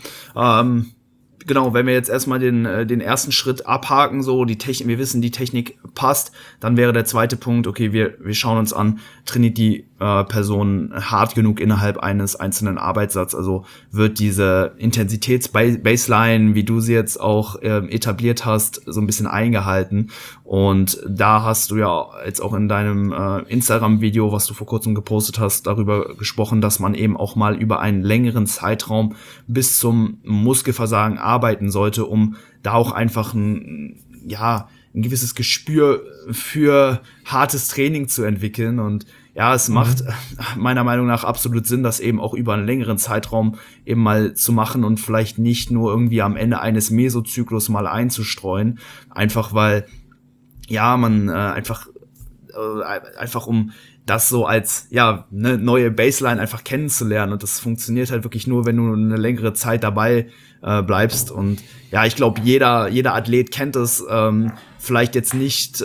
Genau, wenn wir jetzt erstmal den ersten Schritt abhaken, so die Technik, wir wissen, die Technik passt, dann wäre der zweite Punkt, okay, wir schauen uns an, trainiert die Person hart genug innerhalb eines einzelnen Arbeitssatzes, also wird diese Intensitätsbaseline, wie du sie jetzt auch etabliert hast, so ein bisschen eingehalten. Und da hast du ja jetzt auch in deinem Instagram-Video, was du vor kurzem gepostet hast, darüber gesprochen, dass man eben auch mal über einen längeren Zeitraum bis zum Muskelversagen arbeiten sollte, um da auch einfach ein gewisses Gespür für hartes Training zu entwickeln. Und ja, es macht meiner Meinung nach absolut Sinn, das eben auch über einen längeren Zeitraum eben mal zu machen und vielleicht nicht nur irgendwie am Ende eines Mesozyklus mal einzustreuen. Einfach weil, man einfach um das so als eine neue Baseline einfach kennenzulernen, und das funktioniert halt wirklich nur, wenn du eine längere Zeit dabei bleibst. Und ja, ich glaube, jeder Athlet kennt es, vielleicht jetzt nicht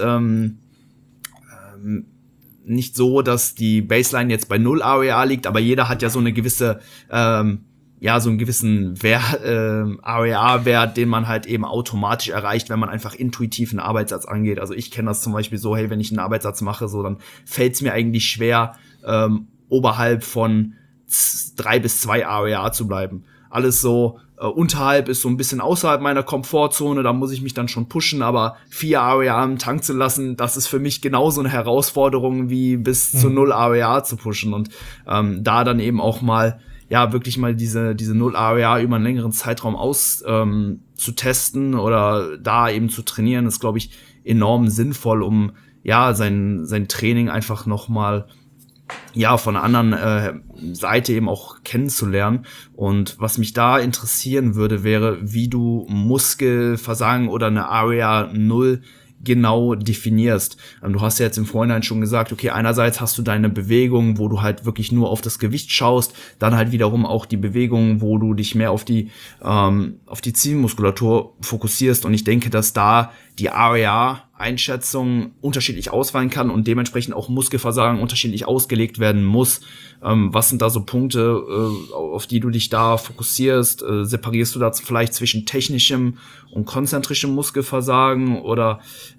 so, dass die Baseline jetzt bei 0 REA liegt, aber jeder hat ja so eine gewisse so einen gewissen REA-Wert, den man halt eben automatisch erreicht, wenn man einfach intuitiv einen Arbeitssatz angeht. Also ich kenne das zum Beispiel so, hey, wenn ich einen Arbeitssatz mache, so, dann fällt es mir eigentlich schwer, oberhalb von 3 bis 2 REA zu bleiben. Alles so unterhalb ist so ein bisschen außerhalb meiner Komfortzone, da muss ich mich dann schon pushen, aber 4 REA im Tank zu lassen, das ist für mich genauso eine Herausforderung wie bis zu 0 REA zu pushen. Und da dann eben auch mal wirklich mal diese 0 REA über einen längeren Zeitraum zu testen oder da eben zu trainieren, ist, glaube ich, enorm sinnvoll, um sein Training einfach noch mal von einer anderen Seite eben auch kennenzulernen. Und was mich da interessieren würde, wäre, wie du Muskelversagen oder eine REA 0 genau definierst. Du hast ja jetzt im Vorhinein schon gesagt, okay, einerseits hast du deine Bewegung, wo du halt wirklich nur auf das Gewicht schaust, dann halt wiederum auch die Bewegung, wo du dich mehr auf die Zielmuskulatur fokussierst. Und ich denke, dass da die REA-Einschätzung unterschiedlich ausfallen kann und dementsprechend auch Muskelversagen unterschiedlich ausgelegt werden muss. Was sind da so Punkte, auf die du dich da fokussierst? Separierst du da vielleicht zwischen technischem und konzentrischem Muskelversagen oder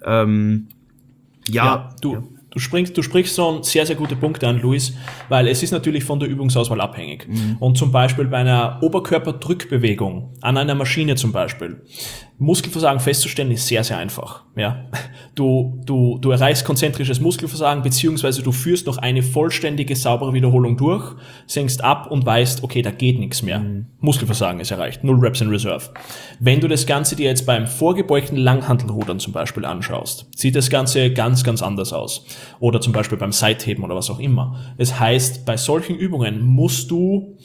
Du sprichst so sehr, sehr gute Punkte an, Luis, weil es ist natürlich von der Übungsauswahl abhängig. Und zum Beispiel bei einer Oberkörperdrückbewegung an einer Maschine zum Beispiel, Muskelversagen festzustellen ist sehr, sehr einfach. Ja, du erreichst konzentrisches Muskelversagen, beziehungsweise du führst noch eine vollständige, saubere Wiederholung durch, senkst ab und weißt, okay, da geht nichts mehr. Muskelversagen ist erreicht, 0 Reps in Reserve. Wenn du das Ganze dir jetzt beim vorgebeugten Langhantelrudern zum Beispiel anschaust, sieht das Ganze ganz, ganz anders aus. oder zum Beispiel beim Seitheben oder was auch immer. Das heißt, bei solchen Übungen musst du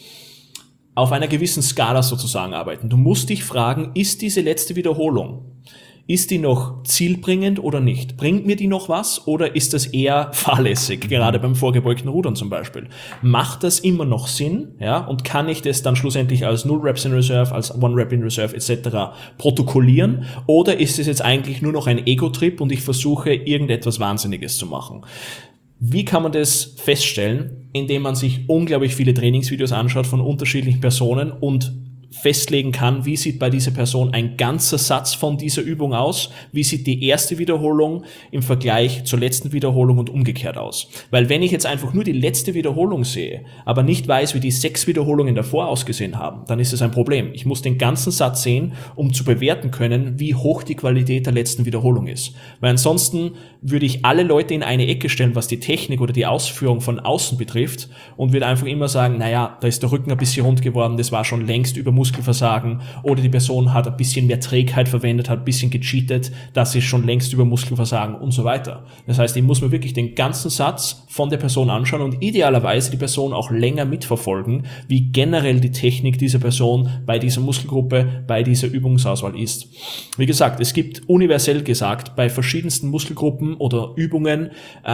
auf einer gewissen Skala sozusagen arbeiten. Du musst dich fragen, ist diese letzte Wiederholung, ist die noch zielbringend oder nicht? Bringt mir die noch was oder ist das eher fahrlässig, gerade beim vorgebeugten Rudern zum Beispiel? Macht das immer noch Sinn? Ja? Und kann ich das dann schlussendlich als 0 Reps in Reserve, als 1 Rep in Reserve etc. protokollieren? Oder ist es jetzt eigentlich nur noch ein Ego-Trip und ich versuche irgendetwas Wahnsinniges zu machen? Wie kann man das feststellen? Indem man sich unglaublich viele Trainingsvideos anschaut von unterschiedlichen Personen und festlegen kann, wie sieht bei dieser Person ein ganzer Satz von dieser Übung aus, wie sieht die erste Wiederholung im Vergleich zur letzten Wiederholung und umgekehrt aus. Weil wenn ich jetzt einfach nur die letzte Wiederholung sehe, aber nicht weiß, wie die 6 Wiederholungen davor ausgesehen haben, dann ist es ein Problem. Ich muss den ganzen Satz sehen, um zu bewerten können, wie hoch die Qualität der letzten Wiederholung ist. Weil ansonsten würde ich alle Leute in eine Ecke stellen, was die Technik oder die Ausführung von außen betrifft und würde einfach immer sagen, naja, da ist der Rücken ein bisschen rund geworden, das war schon längst über Muskelversagen, oder die Person hat ein bisschen mehr Trägheit verwendet, hat ein bisschen gecheatet, das ist schon längst über Muskelversagen und so weiter. Das heißt, ich muss mir wirklich den ganzen Satz von der Person anschauen und idealerweise die Person auch länger mitverfolgen, wie generell die Technik dieser Person bei dieser Muskelgruppe, bei dieser Übungsauswahl ist. Wie gesagt, es gibt universell gesagt bei verschiedensten Muskelgruppen oder Übungen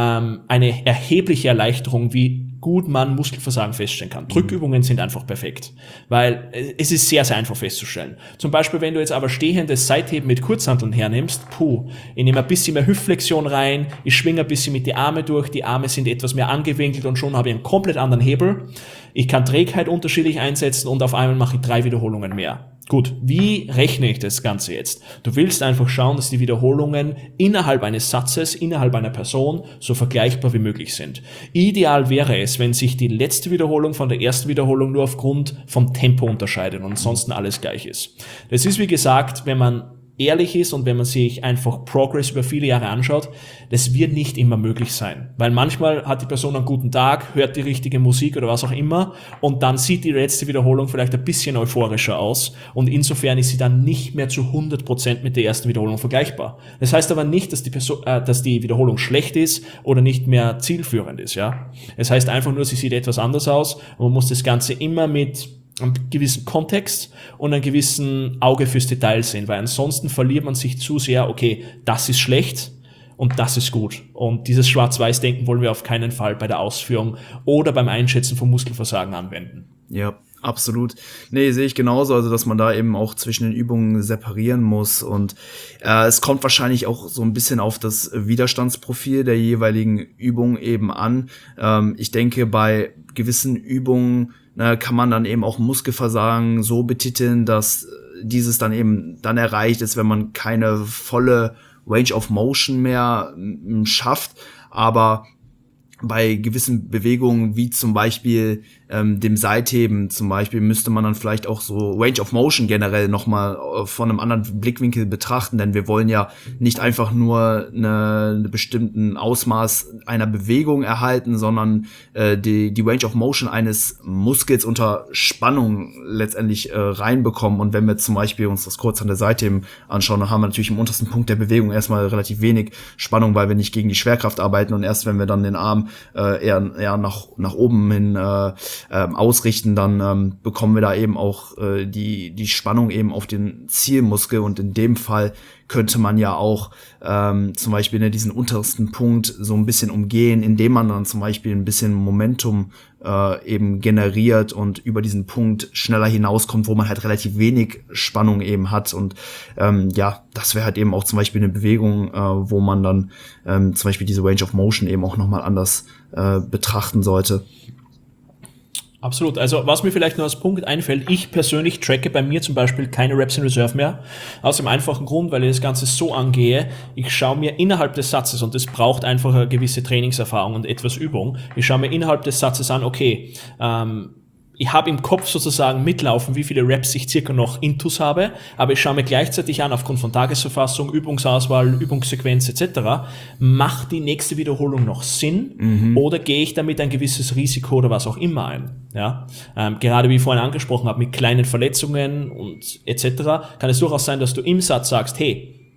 eine erhebliche Erleichterung, wie gut man Muskelversagen feststellen kann. Drückübungen sind einfach perfekt, weil es ist sehr, sehr einfach festzustellen. Zum Beispiel, wenn du jetzt aber stehendes Seitheben mit Kurzhanteln hernimmst, ich nehme ein bisschen mehr Hüftflexion rein, ich schwinge ein bisschen mit die Arme durch, die Arme sind etwas mehr angewinkelt und schon habe ich einen komplett anderen Hebel. Ich kann Trägheit unterschiedlich einsetzen und auf einmal mache ich 3 Wiederholungen mehr. Gut, wie rechne ich das Ganze jetzt? Du willst einfach schauen, dass die Wiederholungen innerhalb eines Satzes, innerhalb einer Person so vergleichbar wie möglich sind. Ideal wäre es, wenn sich die letzte Wiederholung von der ersten Wiederholung nur aufgrund vom Tempo unterscheidet und ansonsten alles gleich ist. Das ist, wie gesagt, wenn man ehrlich ist und wenn man sich einfach Progress über viele Jahre anschaut, das wird nicht immer möglich sein. Weil manchmal hat die Person einen guten Tag, hört die richtige Musik oder was auch immer und dann sieht die letzte Wiederholung vielleicht ein bisschen euphorischer aus und insofern ist sie dann nicht mehr zu 100% mit der ersten Wiederholung vergleichbar. Das heißt aber nicht, dass die Wiederholung schlecht ist oder nicht mehr zielführend ist. Ja? Es heißt einfach nur, sie sieht etwas anders aus und man muss das Ganze immer mit einen gewissen Kontext und einen gewissen Auge fürs Detail sehen, weil ansonsten verliert man sich zu sehr, okay, das ist schlecht und das ist gut. Und dieses Schwarz-Weiß-Denken wollen wir auf keinen Fall bei der Ausführung oder beim Einschätzen von Muskelversagen anwenden.
Ja, absolut. Nee, sehe ich genauso, also dass man da eben auch zwischen den Übungen separieren muss und es kommt wahrscheinlich auch so ein bisschen auf das Widerstandsprofil der jeweiligen Übung eben an. Ich denke, bei gewissen Übungen kann man dann eben auch Muskelversagen so betiteln, dass dieses dann eben dann erreicht ist, wenn man keine volle Range of Motion mehr schafft, aber bei gewissen Bewegungen wie zum Beispiel dem Seitheben zum Beispiel müsste man dann vielleicht auch so Range of Motion generell nochmal von einem anderen Blickwinkel betrachten, denn wir wollen ja nicht einfach nur eine bestimmten Ausmaß einer Bewegung erhalten, sondern die Range of Motion eines Muskels unter Spannung letztendlich reinbekommen. Und wenn wir zum Beispiel uns das Kurzhantel Seitheben anschauen, dann haben wir natürlich im untersten Punkt der Bewegung erstmal relativ wenig Spannung, weil wir nicht gegen die Schwerkraft arbeiten und erst wenn wir dann den Arm eher nach oben hin ausrichten, dann bekommen wir da eben auch die Spannung eben auf den Zielmuskel und in dem Fall könnte man ja auch zum Beispiel diesen untersten Punkt so ein bisschen umgehen, indem man dann zum Beispiel ein bisschen Momentum eben generiert und über diesen Punkt schneller hinauskommt, wo man halt relativ wenig Spannung eben hat und das wäre halt eben auch zum Beispiel eine Bewegung, wo man dann zum Beispiel diese Range of Motion eben auch nochmal anders betrachten sollte.
Absolut. Also was mir vielleicht nur als Punkt einfällt, ich persönlich tracke bei mir zum Beispiel keine Reps in Reserve mehr, aus dem einfachen Grund, weil ich das Ganze so angehe, ich schaue mir innerhalb des Satzes, und das braucht einfach eine gewisse Trainingserfahrung und etwas Übung, ich schaue mir innerhalb des Satzes an, okay, ich habe im Kopf sozusagen mitlaufen, wie viele Reps ich circa noch intus habe, aber ich schaue mir gleichzeitig an, aufgrund von Tagesverfassung, Übungsauswahl, Übungssequenz etc., macht die nächste Wiederholung noch Sinn oder gehe ich damit ein gewisses Risiko oder was auch immer ein? Ja? Gerade wie ich vorhin angesprochen habe, mit kleinen Verletzungen und etc., kann es durchaus sein, dass du im Satz sagst, hey,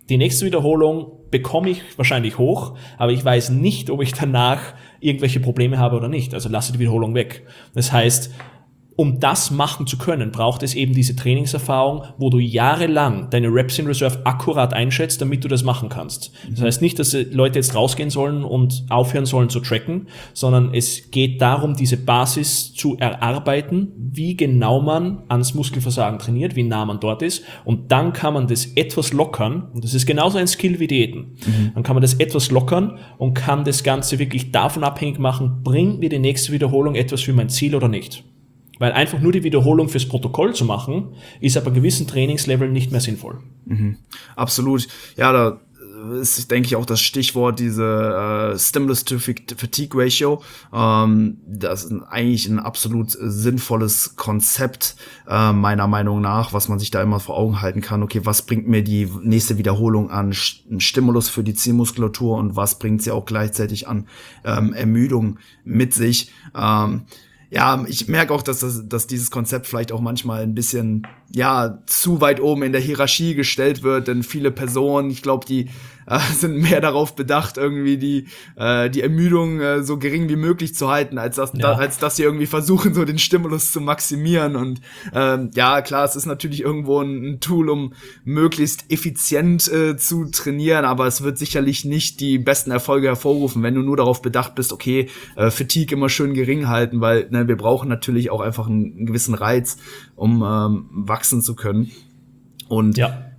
Die nächste Wiederholung bekomme ich wahrscheinlich hoch, aber ich weiß nicht, ob ich danach irgendwelche Probleme habe oder nicht. Also lasse die Wiederholung weg. Das heißt, um das machen zu können, braucht es eben diese Trainingserfahrung, wo du jahrelang deine Reps in Reserve akkurat einschätzt, damit du das machen kannst. Das heißt nicht, dass Leute jetzt rausgehen sollen und aufhören sollen zu tracken, sondern es geht darum, diese Basis zu erarbeiten, wie genau man ans Muskelversagen trainiert, wie nah man dort ist, und dann kann man das etwas lockern, und das ist genauso ein Skill wie Diäten. Dann kann man das etwas lockern und kann das Ganze wirklich davon abhängig machen, bringt mir die nächste Wiederholung etwas für mein Ziel oder nicht. Weil einfach nur die Wiederholung fürs Protokoll zu machen, ist ab einem gewissen Trainingslevel nicht mehr sinnvoll.
Absolut. Ja, da ist, denke ich, auch das Stichwort, diese Stimulus-to-Fatigue-Ratio. Das ist eigentlich ein absolut sinnvolles Konzept, meiner Meinung nach, was man sich da immer vor Augen halten kann. Okay, was bringt mir die nächste Wiederholung an Stimulus für die Zielmuskulatur und was bringt sie auch gleichzeitig an Ermüdung mit sich? Ja, ich merke auch, dass dieses Konzept vielleicht auch manchmal ein bisschen, ja, zu weit oben in der Hierarchie gestellt wird, denn viele Personen, ich glaube, die sind mehr darauf bedacht, irgendwie die Ermüdung so gering wie möglich zu halten, als dass sie irgendwie versuchen, so den Stimulus zu maximieren. Und ja, klar, es ist natürlich irgendwo ein Tool, um möglichst effizient zu trainieren, aber es wird sicherlich nicht die besten Erfolge hervorrufen, wenn du nur darauf bedacht bist, okay, Fatigue immer schön gering halten, weil wir brauchen natürlich auch einfach einen gewissen Reiz, um wachsen zu können. Und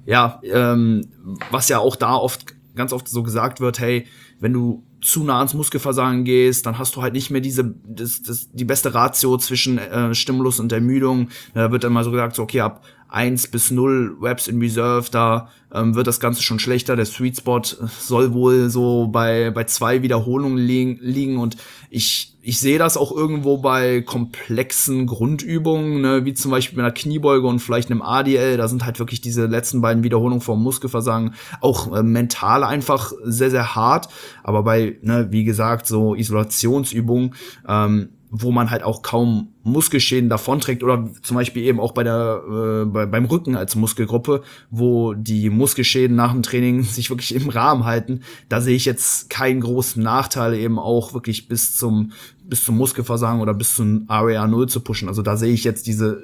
was ja auch da ganz oft so gesagt wird, hey, wenn du zu nah ans Muskelversagen gehst, dann hast du halt nicht mehr die beste Ratio zwischen Stimulus und Ermüdung. Da wird dann mal so gesagt, so, okay, ab 1 bis 0 Reps in Reserve, da wird das Ganze schon schlechter. Der Sweet Spot soll wohl so bei 2 Wiederholungen liegen und ich sehe das auch irgendwo bei komplexen Grundübungen, ne, wie zum Beispiel mit einer Kniebeuge und vielleicht einem ADL. Da sind halt wirklich diese letzten beiden Wiederholungen vom Muskelversagen auch mental einfach sehr, sehr hart. Aber bei, wie gesagt, so Isolationsübungen, wo man halt auch kaum Muskelschäden davonträgt oder zum Beispiel eben auch beim Rücken als Muskelgruppe, wo die Muskelschäden nach dem Training sich wirklich im Rahmen halten, da sehe ich jetzt keinen großen Nachteil, eben auch wirklich bis zum Muskelversagen oder bis zum RAR 0 zu pushen. Also da sehe ich jetzt diese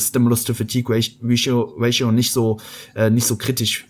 Stimulus-to-Fatigue-Ratio nicht so kritisch.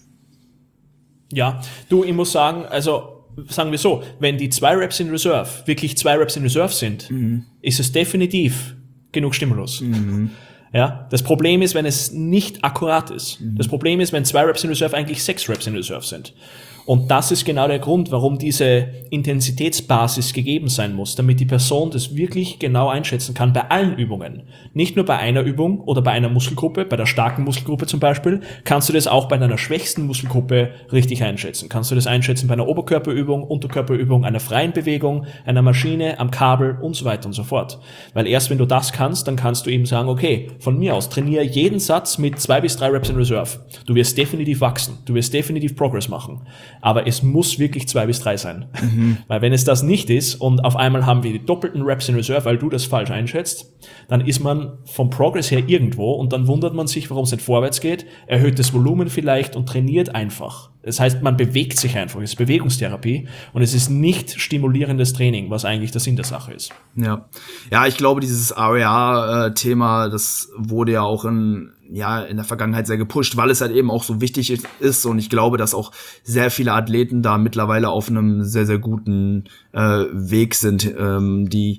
Ja, du, ich muss sagen, also sagen wir so, wenn die 2 Reps in Reserve wirklich 2 Reps in Reserve sind, ist es definitiv genug Stimulus. Ja, das Problem ist, wenn es nicht akkurat ist. Das Problem ist, wenn 2 Reps in Reserve eigentlich 6 Reps in Reserve sind. Und das ist genau der Grund, warum diese Intensitätsbasis gegeben sein muss, damit die Person das wirklich genau einschätzen kann bei allen Übungen. Nicht nur bei einer Übung oder bei einer Muskelgruppe, bei der starken Muskelgruppe zum Beispiel, kannst du das auch bei deiner schwächsten Muskelgruppe richtig einschätzen. Kannst du das einschätzen bei einer Oberkörperübung, Unterkörperübung, einer freien Bewegung, einer Maschine, am Kabel und so weiter und so fort. Weil erst wenn du das kannst, dann kannst du eben sagen, okay, von mir aus trainiere jeden Satz mit 2 bis 3 Reps in Reserve. Du wirst definitiv wachsen, du wirst definitiv Progress machen. Aber es muss wirklich 2 bis 3 sein. Weil wenn es das nicht ist und auf einmal haben wir die doppelten Reps in Reserve, weil du das falsch einschätzt, dann ist man vom Progress her irgendwo und dann wundert man sich, warum es nicht vorwärts geht, erhöht das Volumen vielleicht und trainiert einfach. Das heißt, man bewegt sich einfach, es ist Bewegungstherapie und es ist nicht stimulierendes Training, was eigentlich der Sinn der Sache ist.
Ja, ich glaube, dieses RAR-Thema, das wurde ja auch in der Vergangenheit sehr gepusht, weil es halt eben auch so wichtig ist und ich glaube, dass auch sehr viele Athleten da mittlerweile auf einem sehr, sehr guten Weg sind, die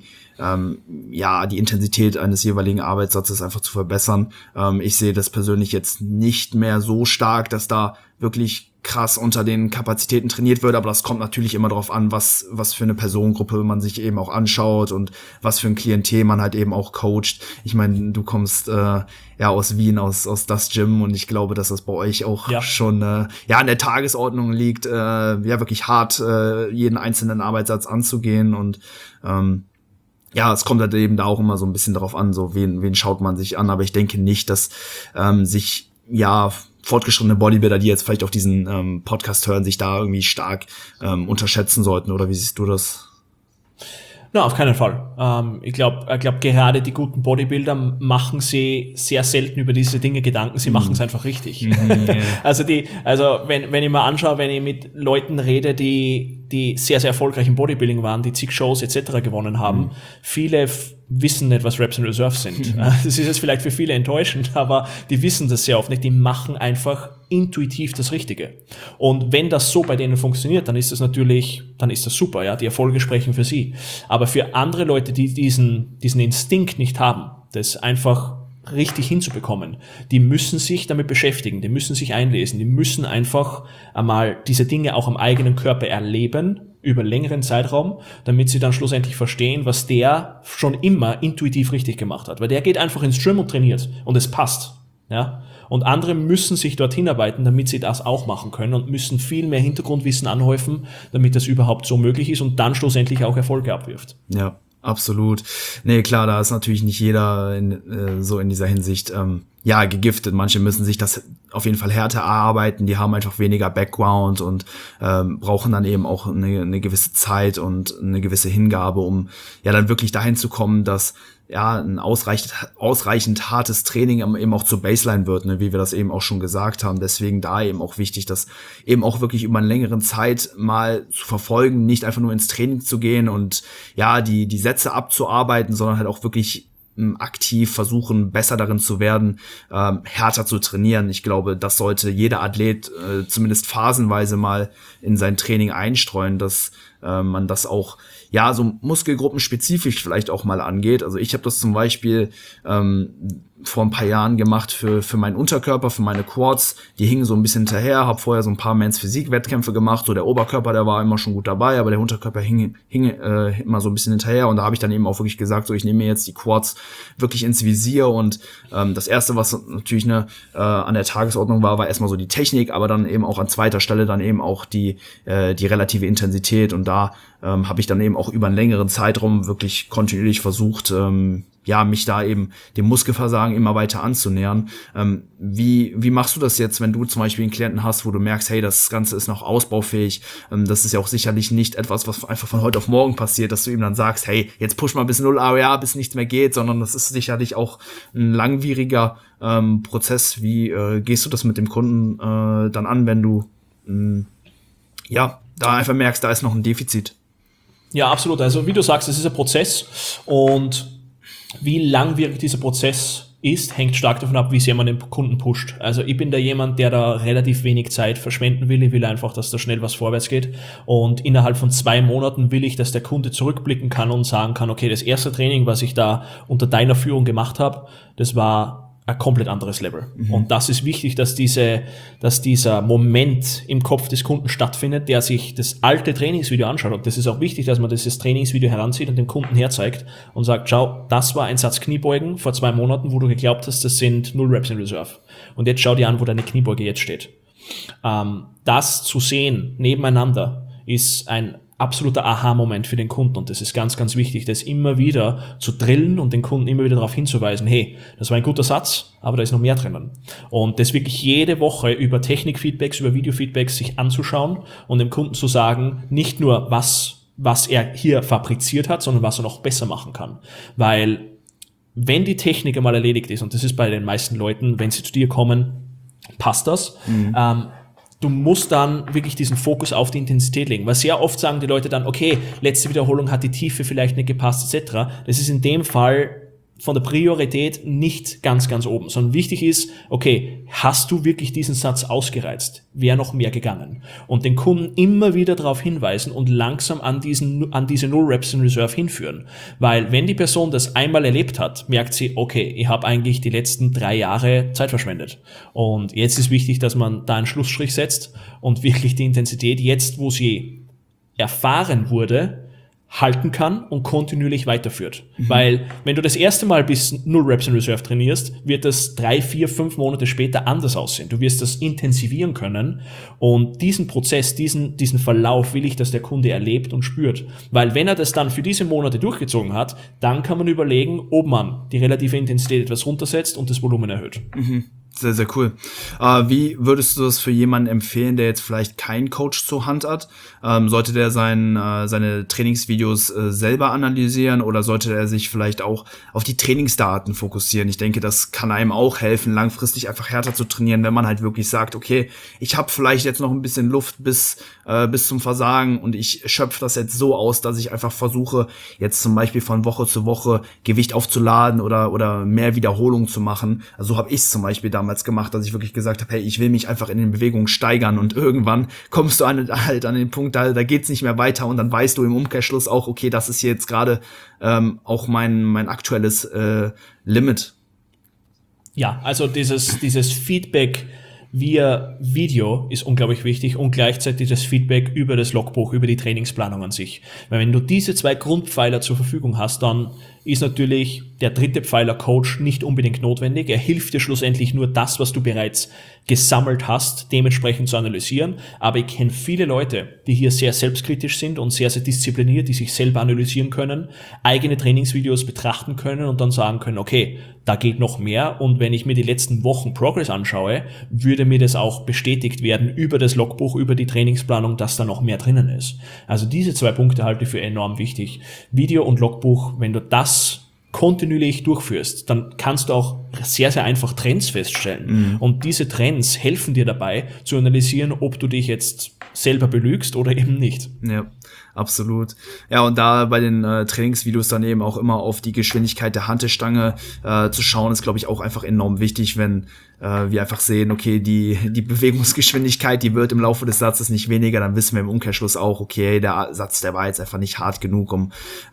Intensität eines jeweiligen Arbeitssatzes einfach zu verbessern. Ich sehe das persönlich jetzt nicht mehr so stark, dass da wirklich krass unter den Kapazitäten trainiert wird, aber das kommt natürlich immer darauf an, was für eine Personengruppe man sich eben auch anschaut und was für ein Klientel man halt eben auch coacht. Ich meine, du kommst aus Wien, aus das Gym und ich glaube, dass das bei euch auch schon an der Tagesordnung liegt, wirklich hart jeden einzelnen Arbeitssatz anzugehen und es kommt halt eben da auch immer so ein bisschen darauf an, so wen schaut man sich an, aber ich denke nicht, dass sich fortgeschrittene Bodybuilder, die jetzt vielleicht auch diesen Podcast hören, sich da irgendwie stark unterschätzen sollten, oder wie siehst du das?
Na, auf keinen Fall. Ich glaube, gerade die guten Bodybuilder machen sie sehr selten über diese Dinge Gedanken, sie machen es einfach richtig.
Yeah.
Also wenn ich mal anschaue, wenn ich mit Leuten rede, die sehr, sehr erfolgreich im Bodybuilding waren, die zig Shows etc. gewonnen haben, viele wissen nicht, was Reps in Reserve sind. Das ist jetzt vielleicht für viele enttäuschend, aber die wissen das sehr oft nicht. Die machen einfach intuitiv das Richtige. Und wenn das so bei denen funktioniert, dann ist das super, ja. Die Erfolge sprechen für sie. Aber für andere Leute, die diesen Instinkt nicht haben, das einfach richtig hinzubekommen, die müssen sich damit beschäftigen, die müssen sich einlesen, die müssen einfach einmal diese Dinge auch am eigenen Körper erleben, über längeren Zeitraum, damit sie dann schlussendlich verstehen, was der schon immer intuitiv richtig gemacht hat. Weil der geht einfach ins Gym und trainiert und es passt. Ja? Und andere müssen sich dorthin arbeiten, damit sie das auch machen können und müssen viel mehr Hintergrundwissen anhäufen, damit das überhaupt so möglich ist und dann schlussendlich auch Erfolge abwirft.
Ja, absolut. Nee, klar, da ist natürlich nicht jeder so in dieser Hinsicht gegiftet. Manche müssen sich das auf jeden Fall härter erarbeiten, die haben einfach weniger Background und brauchen dann eben auch eine gewisse Zeit und eine gewisse Hingabe, um ja dann wirklich dahin zu kommen, dass ja ein ausreichend hartes Training eben auch zur Baseline wird, ne, wie wir das eben auch schon gesagt haben. Deswegen da eben auch wichtig, das eben auch wirklich über einen längeren Zeit mal zu verfolgen, nicht einfach nur ins Training zu gehen und ja die Sätze abzuarbeiten, sondern halt auch wirklich aktiv versuchen, besser darin zu werden, härter zu trainieren. Ich glaube, das sollte jeder Athlet zumindest phasenweise mal in sein Training einstreuen, dass man das auch ja so muskelgruppenspezifisch vielleicht auch mal angeht. Also ich habe das zum Beispiel vor ein paar Jahren gemacht für meinen Unterkörper, für meine Quads. Die hingen so ein bisschen hinterher, habe vorher so ein paar Men's Physik-Wettkämpfe gemacht. So der Oberkörper, der war immer schon gut dabei, aber der Unterkörper hing immer so ein bisschen hinterher. Und da habe ich dann eben auch wirklich gesagt, so ich nehme mir jetzt die Quads wirklich ins Visier. Und das Erste, was natürlich an der Tagesordnung war erstmal so die Technik, aber dann eben auch an zweiter Stelle dann eben auch die relative Intensität. Und da habe ich dann eben auch über einen längeren Zeitraum wirklich kontinuierlich versucht, mich da eben dem Muskelversagen immer weiter anzunähern. Wie machst du das jetzt, wenn du zum Beispiel einen Klienten hast, wo du merkst, hey, das Ganze ist noch ausbaufähig, das ist ja auch sicherlich nicht etwas, was einfach von heute auf morgen passiert, dass du ihm dann sagst, hey, jetzt push mal bis 0 AOA, bis nichts mehr geht, sondern das ist sicherlich auch ein langwieriger Prozess. Wie gehst du das mit dem Kunden dann an, wenn du da einfach merkst, da ist noch ein Defizit?
Ja, absolut. Also wie du sagst, es ist ein Prozess und wie langwierig dieser Prozess ist, hängt stark davon ab, wie sehr man den Kunden pusht. Also ich bin da jemand, der da relativ wenig Zeit verschwenden will. Ich will einfach, dass da schnell was vorwärts geht. Und innerhalb von 2 Monaten will ich, dass der Kunde zurückblicken kann und sagen kann, okay, das erste Training, was ich da unter deiner Führung gemacht habe, das war ein komplett anderes Level. Und das ist wichtig, dass dieser Moment im Kopf des Kunden stattfindet, der sich das alte Trainingsvideo anschaut. Und das ist auch wichtig, dass man dieses Trainingsvideo heranzieht und dem Kunden herzeigt und sagt, schau, das war ein Satz Kniebeugen vor 2 Monaten, wo du geglaubt hast, das sind 0 Reps in Reserve. Und jetzt schau dir an, wo deine Kniebeuge jetzt steht. Das zu sehen nebeneinander ist ein absoluter Aha-Moment für den Kunden und das ist ganz, ganz wichtig, das immer wieder zu drillen und den Kunden immer wieder darauf hinzuweisen, hey, das war ein guter Satz, aber da ist noch mehr drinnen. Und das wirklich jede Woche über Technik-Feedbacks, über Video-Feedbacks sich anzuschauen und dem Kunden zu sagen, nicht nur was er hier fabriziert hat, sondern was er noch besser machen kann. Weil wenn die Technik einmal erledigt ist, und das ist bei den meisten Leuten, wenn sie zu dir kommen, passt das, du musst dann wirklich diesen Fokus auf die Intensität legen, weil sehr oft sagen die Leute dann, okay, letzte Wiederholung hat die Tiefe vielleicht nicht gepasst, etc. Das ist in dem Fall von der Priorität nicht ganz, ganz oben, sondern wichtig ist, okay, hast du wirklich diesen Satz ausgereizt? Wäre noch mehr gegangen? Und den Kunden immer wieder darauf hinweisen und langsam an diese 0 Reps in Reserve hinführen. Weil wenn die Person das einmal erlebt hat, merkt sie, okay, ich habe eigentlich die letzten 3 Jahre Zeit verschwendet. Und jetzt ist wichtig, dass man da einen Schlussstrich setzt und wirklich die Intensität jetzt, wo sie erfahren wurde, halten kann und kontinuierlich weiterführt. Weil wenn du das erste Mal bis 0 Reps in Reserve trainierst, wird das 3, 4, 5 Monate später anders aussehen. Du wirst das intensivieren können und diesen Prozess, diesen Verlauf will ich, dass der Kunde erlebt und spürt. Weil wenn er das dann für diese Monate durchgezogen hat, dann kann man überlegen, ob man die relative Intensität etwas runtersetzt und das Volumen erhöht.
Sehr, sehr cool. Wie würdest du das für jemanden empfehlen, der jetzt vielleicht keinen Coach zur Hand hat? Sollte der seine Trainingsvideos selber analysieren oder sollte er sich vielleicht auch auf die Trainingsdaten fokussieren? Ich denke, das kann einem auch helfen, langfristig einfach härter zu trainieren, wenn man halt wirklich sagt, okay, ich habe vielleicht jetzt noch ein bisschen Luft bis zum Versagen und ich schöpfe das jetzt so aus, dass ich einfach versuche, jetzt zum Beispiel von Woche zu Woche Gewicht aufzuladen oder mehr Wiederholungen zu machen. Also so habe ich es zum Beispiel damals gemacht, dass ich wirklich gesagt habe, hey, ich will mich einfach in den Bewegungen steigern und irgendwann kommst du halt an den Punkt, da geht's nicht mehr weiter und dann weißt du im Umkehrschluss auch, okay, das ist jetzt gerade auch mein aktuelles Limit.
Ja, also dieses Feedback via Video ist unglaublich wichtig und gleichzeitig das Feedback über das Logbuch, über die Trainingsplanung an sich. Weil wenn du diese 2 Grundpfeiler zur Verfügung hast, dann ist natürlich der 3. Pfeiler Coach nicht unbedingt notwendig. Er hilft dir schlussendlich nur das, was du bereits gesammelt hast, dementsprechend zu analysieren. Aber ich kenne viele Leute, die hier sehr selbstkritisch sind und sehr, sehr diszipliniert, die sich selber analysieren können, eigene Trainingsvideos betrachten können und dann sagen können, okay, da geht noch mehr. Und wenn ich mir die letzten Wochen Progress anschaue, würde mir das auch bestätigt werden über das Logbuch, über die Trainingsplanung, dass da noch mehr drinnen ist. Also diese 2 Punkte halte ich für enorm wichtig. Video und Logbuch, wenn du das kontinuierlich durchführst, dann kannst du auch sehr, sehr einfach Trends feststellen. Und diese Trends helfen dir dabei, zu analysieren, ob du dich jetzt selber belügst oder eben nicht.
Ja, absolut. Ja, und da bei den Trainingsvideos dann eben auch immer auf die Geschwindigkeit der Hantelstange zu schauen, ist, glaube ich, auch einfach enorm wichtig, wenn wir einfach sehen, okay, die Bewegungsgeschwindigkeit, die wird im Laufe des Satzes nicht weniger, dann wissen wir im Umkehrschluss auch, okay, der Satz, der war jetzt einfach nicht hart genug, um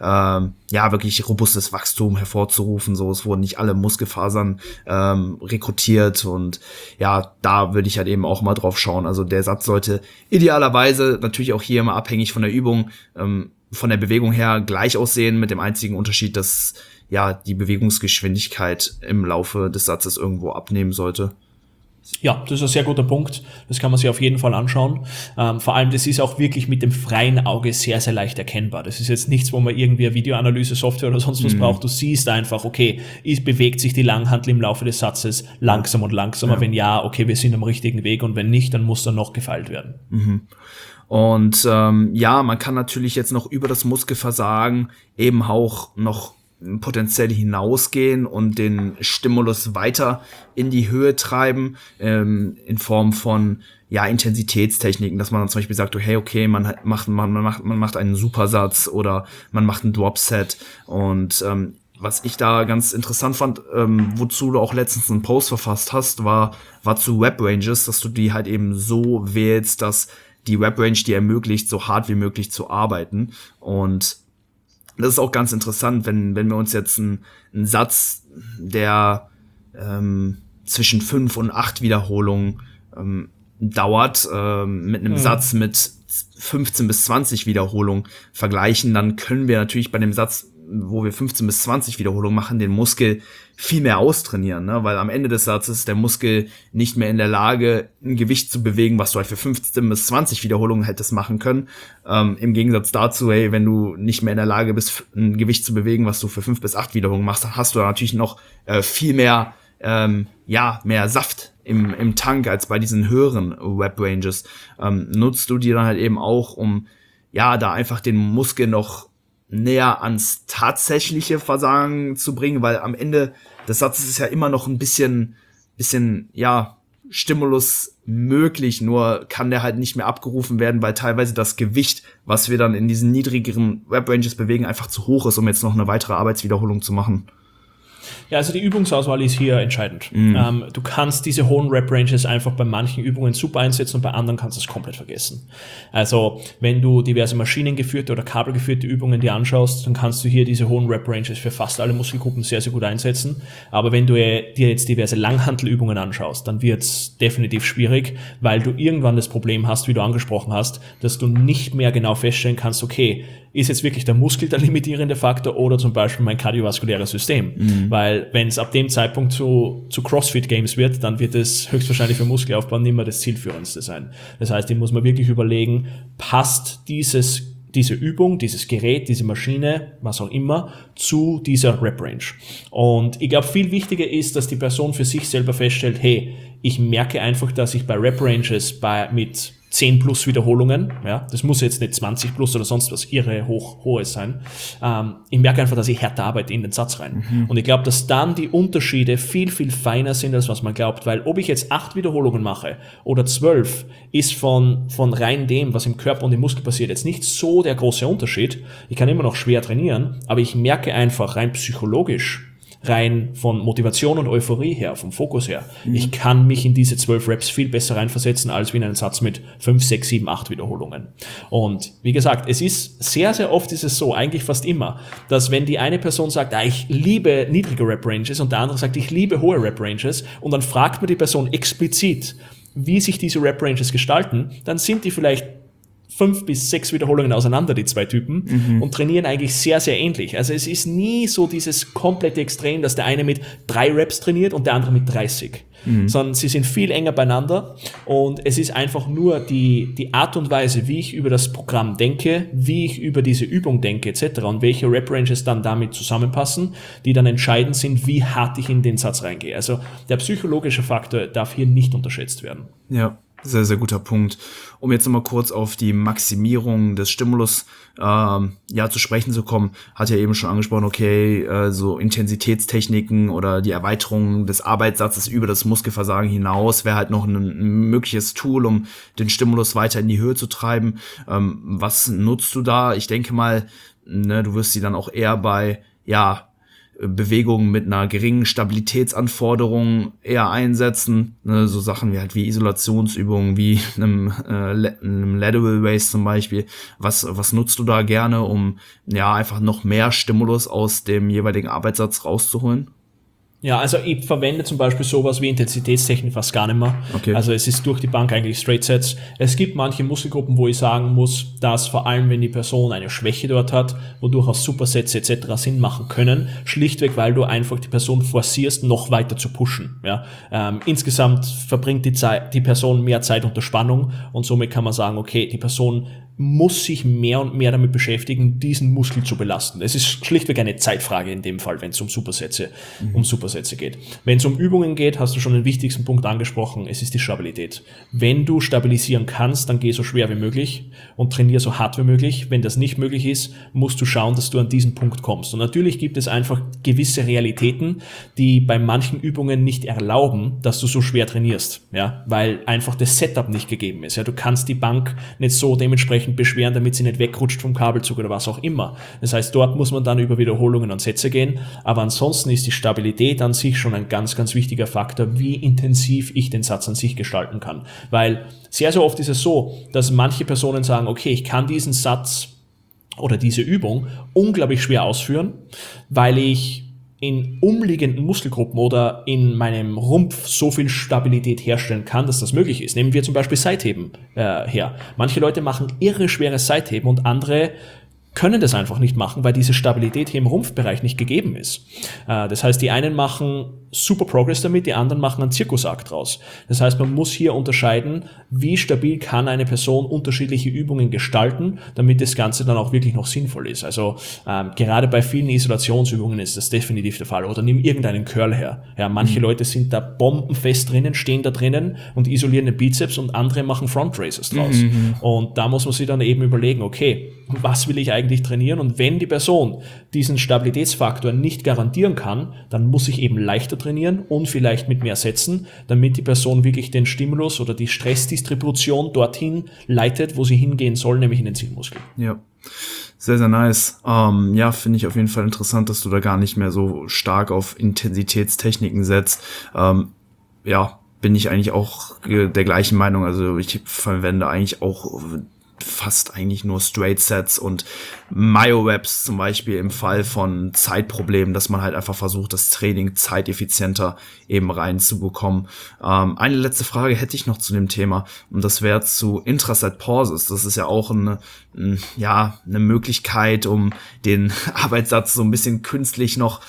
wirklich robustes Wachstum hervorzurufen. So, es wurden nicht alle Muskelfasern rekrutiert und ja, da würde ich halt eben auch mal drauf schauen. Also der Satz sollte idealerweise natürlich auch hier immer abhängig von der Übung, von der Bewegung her gleich aussehen, mit dem einzigen Unterschied, dass ja die Bewegungsgeschwindigkeit im Laufe des Satzes irgendwo abnehmen sollte.
Ja, das ist ein sehr guter Punkt. Das kann man sich auf jeden Fall anschauen. Vor allem, das ist auch wirklich mit dem freien Auge sehr, sehr leicht erkennbar. Das ist jetzt nichts, wo man irgendwie eine Videoanalyse-Software oder sonst was braucht. Du siehst einfach, okay, bewegt sich die Langhantel im Laufe des Satzes langsam und langsamer. Ja. Wenn ja, okay, wir sind am richtigen Weg und wenn nicht, dann muss dann noch gefeilt werden.
Und man kann natürlich jetzt noch über das Muskelversagen eben auch noch potenziell hinausgehen und den Stimulus weiter in die Höhe treiben, in Form von Intensitätstechniken, dass man dann zum Beispiel sagt, okay, man macht einen Supersatz oder man macht ein Dropset und was ich da ganz interessant fand, wozu du auch letztens einen Post verfasst hast, war zu Rep Ranges, dass du die halt eben so wählst, dass die Rep Range dir ermöglicht, so hart wie möglich zu arbeiten. Und das ist auch ganz interessant, wenn wir uns jetzt einen Satz, der zwischen 5 und 8 Wiederholungen dauert, mit einem Satz mit 15 bis 20 Wiederholungen vergleichen, dann können wir natürlich bei dem Satz, wo wir 15 bis 20 Wiederholungen machen, den Muskel viel mehr austrainieren, ne? Weil am Ende des Satzes ist der Muskel nicht mehr in der Lage, ein Gewicht zu bewegen, was du halt für 15 bis 20 Wiederholungen hättest machen können. Im Gegensatz dazu, wenn du nicht mehr in der Lage bist, ein Gewicht zu bewegen, was du für 5 bis 8 Wiederholungen machst, dann hast du da natürlich noch viel mehr mehr Saft im Tank als bei diesen höheren Rep Ranges. Nutzt du die dann halt eben auch, um da einfach den Muskel noch näher ans tatsächliche Versagen zu bringen, weil am Ende des Satzes ist ja immer noch ein bisschen Stimulus möglich, nur kann der halt nicht mehr abgerufen werden, weil teilweise das Gewicht, was wir dann in diesen niedrigeren Rep-Ranges bewegen, einfach zu hoch ist, um jetzt noch eine weitere Arbeitswiederholung zu machen.
Ja, also die Übungsauswahl ist hier entscheidend. Du kannst diese hohen Rep-Ranges einfach bei manchen Übungen super einsetzen und bei anderen kannst du es komplett vergessen. Also wenn du diverse maschinengeführte oder kabelgeführte Übungen dir anschaust, dann kannst du hier diese hohen Rep-Ranges für fast alle Muskelgruppen sehr, sehr gut einsetzen. Aber wenn du dir jetzt diverse Langhantelübungen anschaust, dann wird es definitiv schwierig, weil du irgendwann das Problem hast, wie du angesprochen hast, dass du nicht mehr genau feststellen kannst, okay, ist jetzt wirklich der Muskel der limitierende Faktor oder zum Beispiel mein kardiovaskuläres System? Weil wenn es ab dem Zeitpunkt zu CrossFit Games wird, dann wird es höchstwahrscheinlich für Muskelaufbau nicht mehr das zielführendste sein. Das heißt, hier muss man wirklich überlegen, passt dieses diese Übung, dieses Gerät, diese Maschine, was auch immer, zu dieser Rep-Range. Und ich glaube, viel wichtiger ist, dass die Person für sich selber feststellt, hey, ich merke einfach, dass ich bei Rep-Ranges mit 10 plus Wiederholungen, ja, das muss jetzt nicht 20 plus oder sonst was irre hohes sein. Ich merke einfach, dass ich härter arbeite in den Satz rein. Und ich glaube, dass dann die Unterschiede viel, viel feiner sind, als was man glaubt, weil ob ich jetzt 8 Wiederholungen mache oder 12, ist von rein dem, was im Körper und im Muskel passiert, jetzt nicht so der große Unterschied. Ich kann immer noch schwer trainieren, aber ich merke einfach rein psychologisch, rein von Motivation und Euphorie her, vom Fokus her. Ich kann mich in diese 12 Reps viel besser reinversetzen, als wie in einen Satz mit 5, 6, 7, 8 Wiederholungen. Und wie gesagt, es ist sehr, sehr oft ist es so, eigentlich fast immer, dass wenn die eine Person sagt, ich liebe niedrige Rep-Ranges und der andere sagt, ich liebe hohe Rep-Ranges und dann fragt man die Person explizit, wie sich diese Rep-Ranges gestalten, dann sind die vielleicht 5 bis 6 Wiederholungen auseinander, die zwei Typen, und trainieren eigentlich sehr, sehr ähnlich. Also es ist nie so dieses komplette Extrem, dass der eine mit 3 Reps trainiert und der andere mit 30. Sondern sie sind viel enger beieinander und es ist einfach nur die Art und Weise, wie ich über das Programm denke, wie ich über diese Übung denke etc. und welche Rep-Ranges dann damit zusammenpassen, die dann entscheidend sind, wie hart ich in den Satz reingehe. Also der psychologische Faktor darf hier nicht unterschätzt werden.
Ja. Sehr, sehr guter Punkt. Um jetzt nochmal kurz auf die Maximierung des Stimulus zu sprechen zu kommen, hat ja eben schon angesprochen, okay, so Intensitätstechniken oder die Erweiterung des Arbeitssatzes über das Muskelversagen hinaus wäre halt noch ein mögliches Tool, um den Stimulus weiter in die Höhe zu treiben. Was nutzt du da? Ich denke mal, du wirst sie dann auch eher bei, Bewegungen mit einer geringen Stabilitätsanforderung eher einsetzen, so Sachen wie Isolationsübungen, wie einem Lateral Raise zum Beispiel. Was nutzt du da gerne, um einfach noch mehr Stimulus aus dem jeweiligen Arbeitssatz rauszuholen?
Ja, also ich verwende zum Beispiel sowas wie Intensitätstechnik fast gar nicht mehr. Okay. Also es ist durch die Bank eigentlich Straight Sets. Es gibt manche Muskelgruppen, wo ich sagen muss, dass vor allem, wenn die Person eine Schwäche dort hat, wo durchaus Supersets etc. Sinn machen können, schlichtweg, weil du einfach die Person forcierst, noch weiter zu pushen. Ja? Insgesamt verbringt die Person mehr Zeit unter Spannung und somit kann man sagen, okay, die Person muss sich mehr und mehr damit beschäftigen, diesen Muskel zu belasten. Es ist schlichtweg eine Zeitfrage in dem Fall, wenn es um Supersätze geht. Wenn es um Übungen geht, hast du schon den wichtigsten Punkt angesprochen, es ist die Stabilität. Wenn du stabilisieren kannst, dann geh so schwer wie möglich und trainier so hart wie möglich. Wenn das nicht möglich ist, musst du schauen, dass du an diesen Punkt kommst. Und natürlich gibt es einfach gewisse Realitäten, die bei manchen Übungen nicht erlauben, dass du so schwer trainierst, ja, weil einfach das Setup nicht gegeben ist. Ja, du kannst die Bank nicht so dementsprechend beschweren, damit sie nicht wegrutscht vom Kabelzug oder was auch immer. Das heißt, dort muss man dann über Wiederholungen und Sätze gehen, aber ansonsten ist die Stabilität an sich schon ein ganz, ganz wichtiger Faktor, wie intensiv ich den Satz an sich gestalten kann. Weil sehr, sehr oft ist es so, dass manche Personen sagen, okay, ich kann diesen Satz oder diese Übung unglaublich schwer ausführen, weil ich in umliegenden Muskelgruppen oder in meinem Rumpf so viel Stabilität herstellen kann, dass das möglich ist. Nehmen wir zum Beispiel Seitheben her. Manche Leute machen irre schweres Seitheben und andere können das einfach nicht machen, weil diese Stabilität hier im Rumpfbereich nicht gegeben ist. Das heißt, die einen machen super Progress damit, die anderen machen einen Zirkusakt draus. Das heißt, man muss hier unterscheiden, wie stabil kann eine Person unterschiedliche Übungen gestalten, damit das Ganze dann auch wirklich noch sinnvoll ist. Also gerade bei vielen Isolationsübungen ist das definitiv der Fall. Oder nimm irgendeinen Curl her. Ja, manche Leute sind da bombenfest drinnen, stehen da drinnen und isolieren den Bizeps und andere machen Front Raises draus. Und da muss man sich dann eben überlegen, okay, was will ich eigentlich trainieren? Und wenn die Person diesen Stabilitätsfaktor nicht garantieren kann, dann muss ich eben leichter trainieren und vielleicht mit mehr Sätzen, damit die Person wirklich den Stimulus oder die Stressdistribution dorthin leitet, wo sie hingehen soll, nämlich in den Zielmuskel.
Ja. Sehr, sehr nice. Finde ich auf jeden Fall interessant, dass du da gar nicht mehr so stark auf Intensitätstechniken setzt. Bin ich eigentlich auch der gleichen Meinung. Also ich verwende eigentlich auch fast eigentlich nur Straight Sets und Myo-Reps zum Beispiel im Fall von Zeitproblemen, dass man halt einfach versucht, das Training zeiteffizienter eben reinzubekommen. Eine letzte Frage hätte ich noch zu dem Thema und das wäre zu Intraset Pauses. Das ist ja auch eine Möglichkeit, um den Arbeitssatz so ein bisschen künstlich noch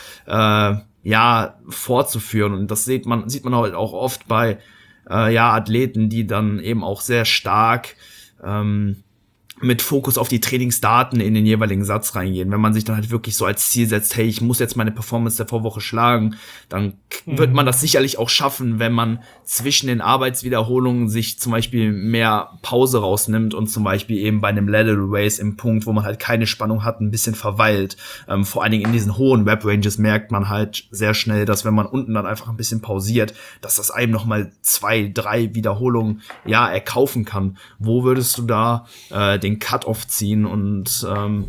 fortzuführen und das sieht man halt auch oft bei Athleten, die dann eben auch sehr stark mit Fokus auf die Trainingsdaten in den jeweiligen Satz reingehen. Wenn man sich dann halt wirklich so als Ziel setzt, hey, ich muss jetzt meine Performance der Vorwoche schlagen, dann wird man das sicherlich auch schaffen, wenn man zwischen den Arbeitswiederholungen sich zum Beispiel mehr Pause rausnimmt und zum Beispiel eben bei einem Lateral Raise im Punkt, wo man halt keine Spannung hat, ein bisschen verweilt. Vor allen Dingen in diesen hohen Rep-Ranges merkt man halt sehr schnell, dass wenn man unten dann einfach ein bisschen pausiert, dass das einem nochmal 2, 3 Wiederholungen erkaufen kann. Wo würdest du da den Cut-Off ziehen und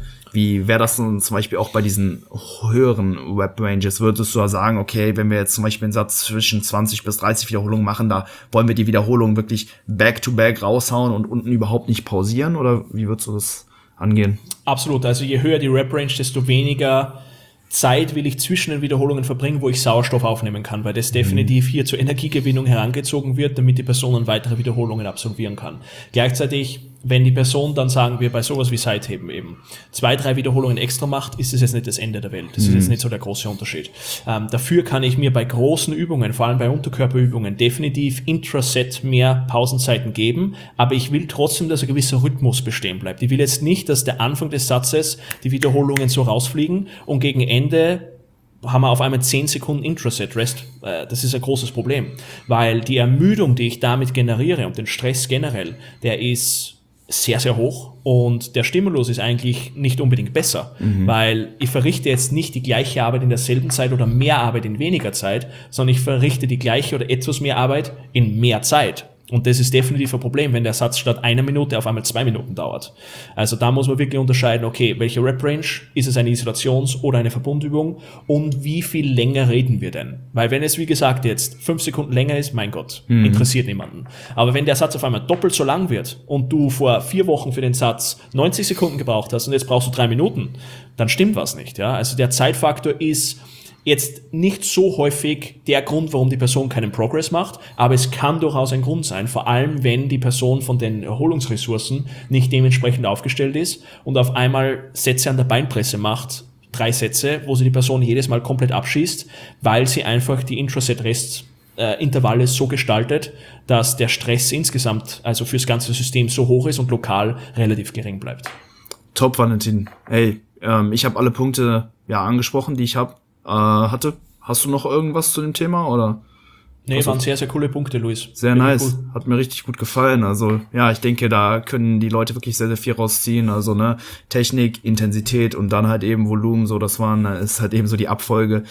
wie wäre das denn zum Beispiel auch bei diesen höheren Rep-Ranges? Würdest du da sagen, okay, wenn wir jetzt zum Beispiel einen Satz zwischen 20 bis 30 Wiederholungen machen, da wollen wir die Wiederholungen wirklich back-to-back raushauen und unten überhaupt nicht pausieren? Oder wie würdest du das angehen?
Absolut, also je höher die Rep-Range, desto weniger Zeit will ich zwischen den Wiederholungen verbringen, wo ich Sauerstoff aufnehmen kann, weil das definitiv hier zur Energiegewinnung herangezogen wird, damit die Person dann weitere Wiederholungen absolvieren kann. Gleichzeitig, wenn die Person dann, sagen wir, bei sowas wie Seitheben eben 2, 3 Wiederholungen extra macht, ist es jetzt nicht das Ende der Welt. Das ist jetzt nicht so der große Unterschied. Dafür kann ich mir bei großen Übungen, vor allem bei Unterkörperübungen, definitiv intraset mehr Pausenzeiten geben, aber ich will trotzdem, dass ein gewisser Rhythmus bestehen bleibt. Ich will jetzt nicht, dass der Anfang des Satzes die Wiederholungen so rausfliegen und gegen Ende haben wir auf einmal 10 Sekunden Intraset Rest. Das ist ein großes Problem, weil die Ermüdung, die ich damit generiere und den Stress generell, der ist sehr, sehr hoch und der Stimulus ist eigentlich nicht unbedingt besser, weil ich verrichte jetzt nicht die gleiche Arbeit in derselben Zeit oder mehr Arbeit in weniger Zeit, sondern ich verrichte die gleiche oder etwas mehr Arbeit in mehr Zeit. Und das ist definitiv ein Problem, wenn der Satz statt 1 Minute auf einmal 2 Minuten dauert. Also da muss man wirklich unterscheiden, okay, welche Rep-Range, ist es eine Isolations- oder eine Verbundübung und wie viel länger reden wir denn? Weil wenn es, wie gesagt, jetzt 5 Sekunden länger ist, mein Gott, interessiert niemanden. Aber wenn der Satz auf einmal doppelt so lang wird und du vor 4 Wochen für den Satz 90 Sekunden gebraucht hast und jetzt brauchst du 3 Minuten, dann stimmt was nicht. Ja? Also der Zeitfaktor ist jetzt nicht so häufig der Grund, warum die Person keinen Progress macht, aber es kann durchaus ein Grund sein, vor allem wenn die Person von den Erholungsressourcen nicht dementsprechend aufgestellt ist und auf einmal Sätze an der Beinpresse macht, 3 Sätze, wo sie die Person jedes Mal komplett abschießt, weil sie einfach die Intraset-Rest-Intervalle so gestaltet, dass der Stress insgesamt, also fürs ganze System so hoch ist und lokal relativ gering bleibt.
Top, Valentin. Hey, ich habe alle Punkte angesprochen, die ich hatte. Hast du noch irgendwas zu dem Thema, oder?
Nee, waren sehr, sehr coole Punkte, Luis.
Sehr nice. Cool. Hat mir richtig gut gefallen. Also, ich denke, da können die Leute wirklich sehr, sehr viel rausziehen. Also, Technik, Intensität und dann halt eben Volumen, so, ist halt eben so die Abfolge,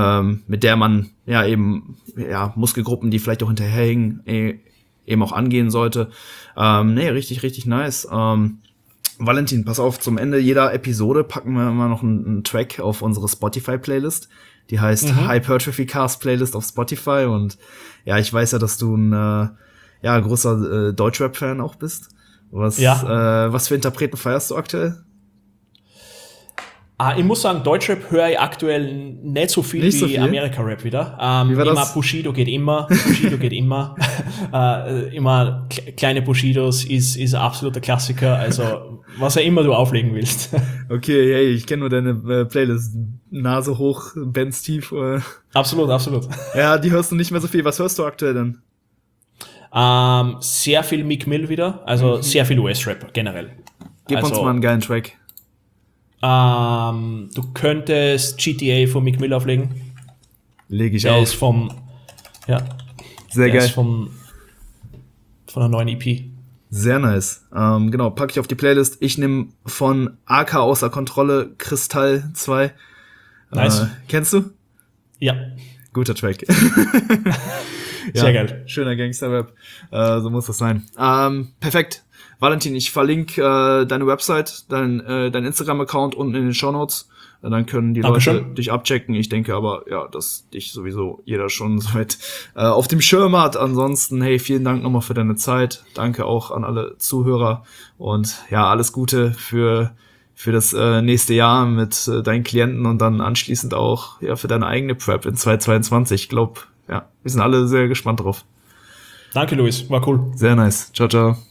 mit der man, Muskelgruppen, die vielleicht auch hinterherhängen, eben auch angehen sollte. Richtig, richtig nice. Valentin, pass auf, zum Ende jeder Episode packen wir immer noch einen Track auf unsere Spotify-Playlist. Die heißt Hypertrophy Cast Playlist auf Spotify. Und ich weiß ja, dass du ein großer Deutschrap-Fan auch bist. Was für Interpreten feierst du aktuell?
Ich muss sagen, Deutschrap höre ich aktuell nicht so viel wie Amerika-Rap wieder. Immer Bushido geht immer. Immer kleine Bushidos ist ein absoluter Klassiker. Also, was auch immer du auflegen willst.
Okay, hey, ich kenne nur deine Playlist. Nase hoch, Benz tief.
Absolut.
Ja, die hörst du nicht mehr so viel. Was hörst du aktuell denn?
Sehr viel Meek Mill wieder. Also, sehr viel US-Rap generell.
Gib uns mal einen geilen Track.
Du könntest GTA von Meek Mill auflegen.
Lege ich
Der
auf.
Ist vom,
sehr geil.
Ist von einer neuen EP.
Sehr nice. Genau, packe ich auf die Playlist. Ich nehme von AK außer Kontrolle Kristall 2.
Nice.
Kennst du?
Ja.
Guter Track.
Sehr geil.
Schöner Gangster-Rap. So muss das sein. Perfekt. Valentin, ich verlinke deine Website, dein Instagram-Account unten in den Shownotes. Dann können die Leute dich abchecken. Ich denke aber, dass dich sowieso jeder schon soweit auf dem Schirm hat. Ansonsten, hey, vielen Dank nochmal für deine Zeit. Danke auch an alle Zuhörer. Und alles Gute für das nächste Jahr mit deinen Klienten und dann anschließend auch für deine eigene Prep in 2022. Ich glaube, wir sind alle sehr gespannt drauf.
Danke, Luis. War cool.
Sehr nice. Ciao, ciao.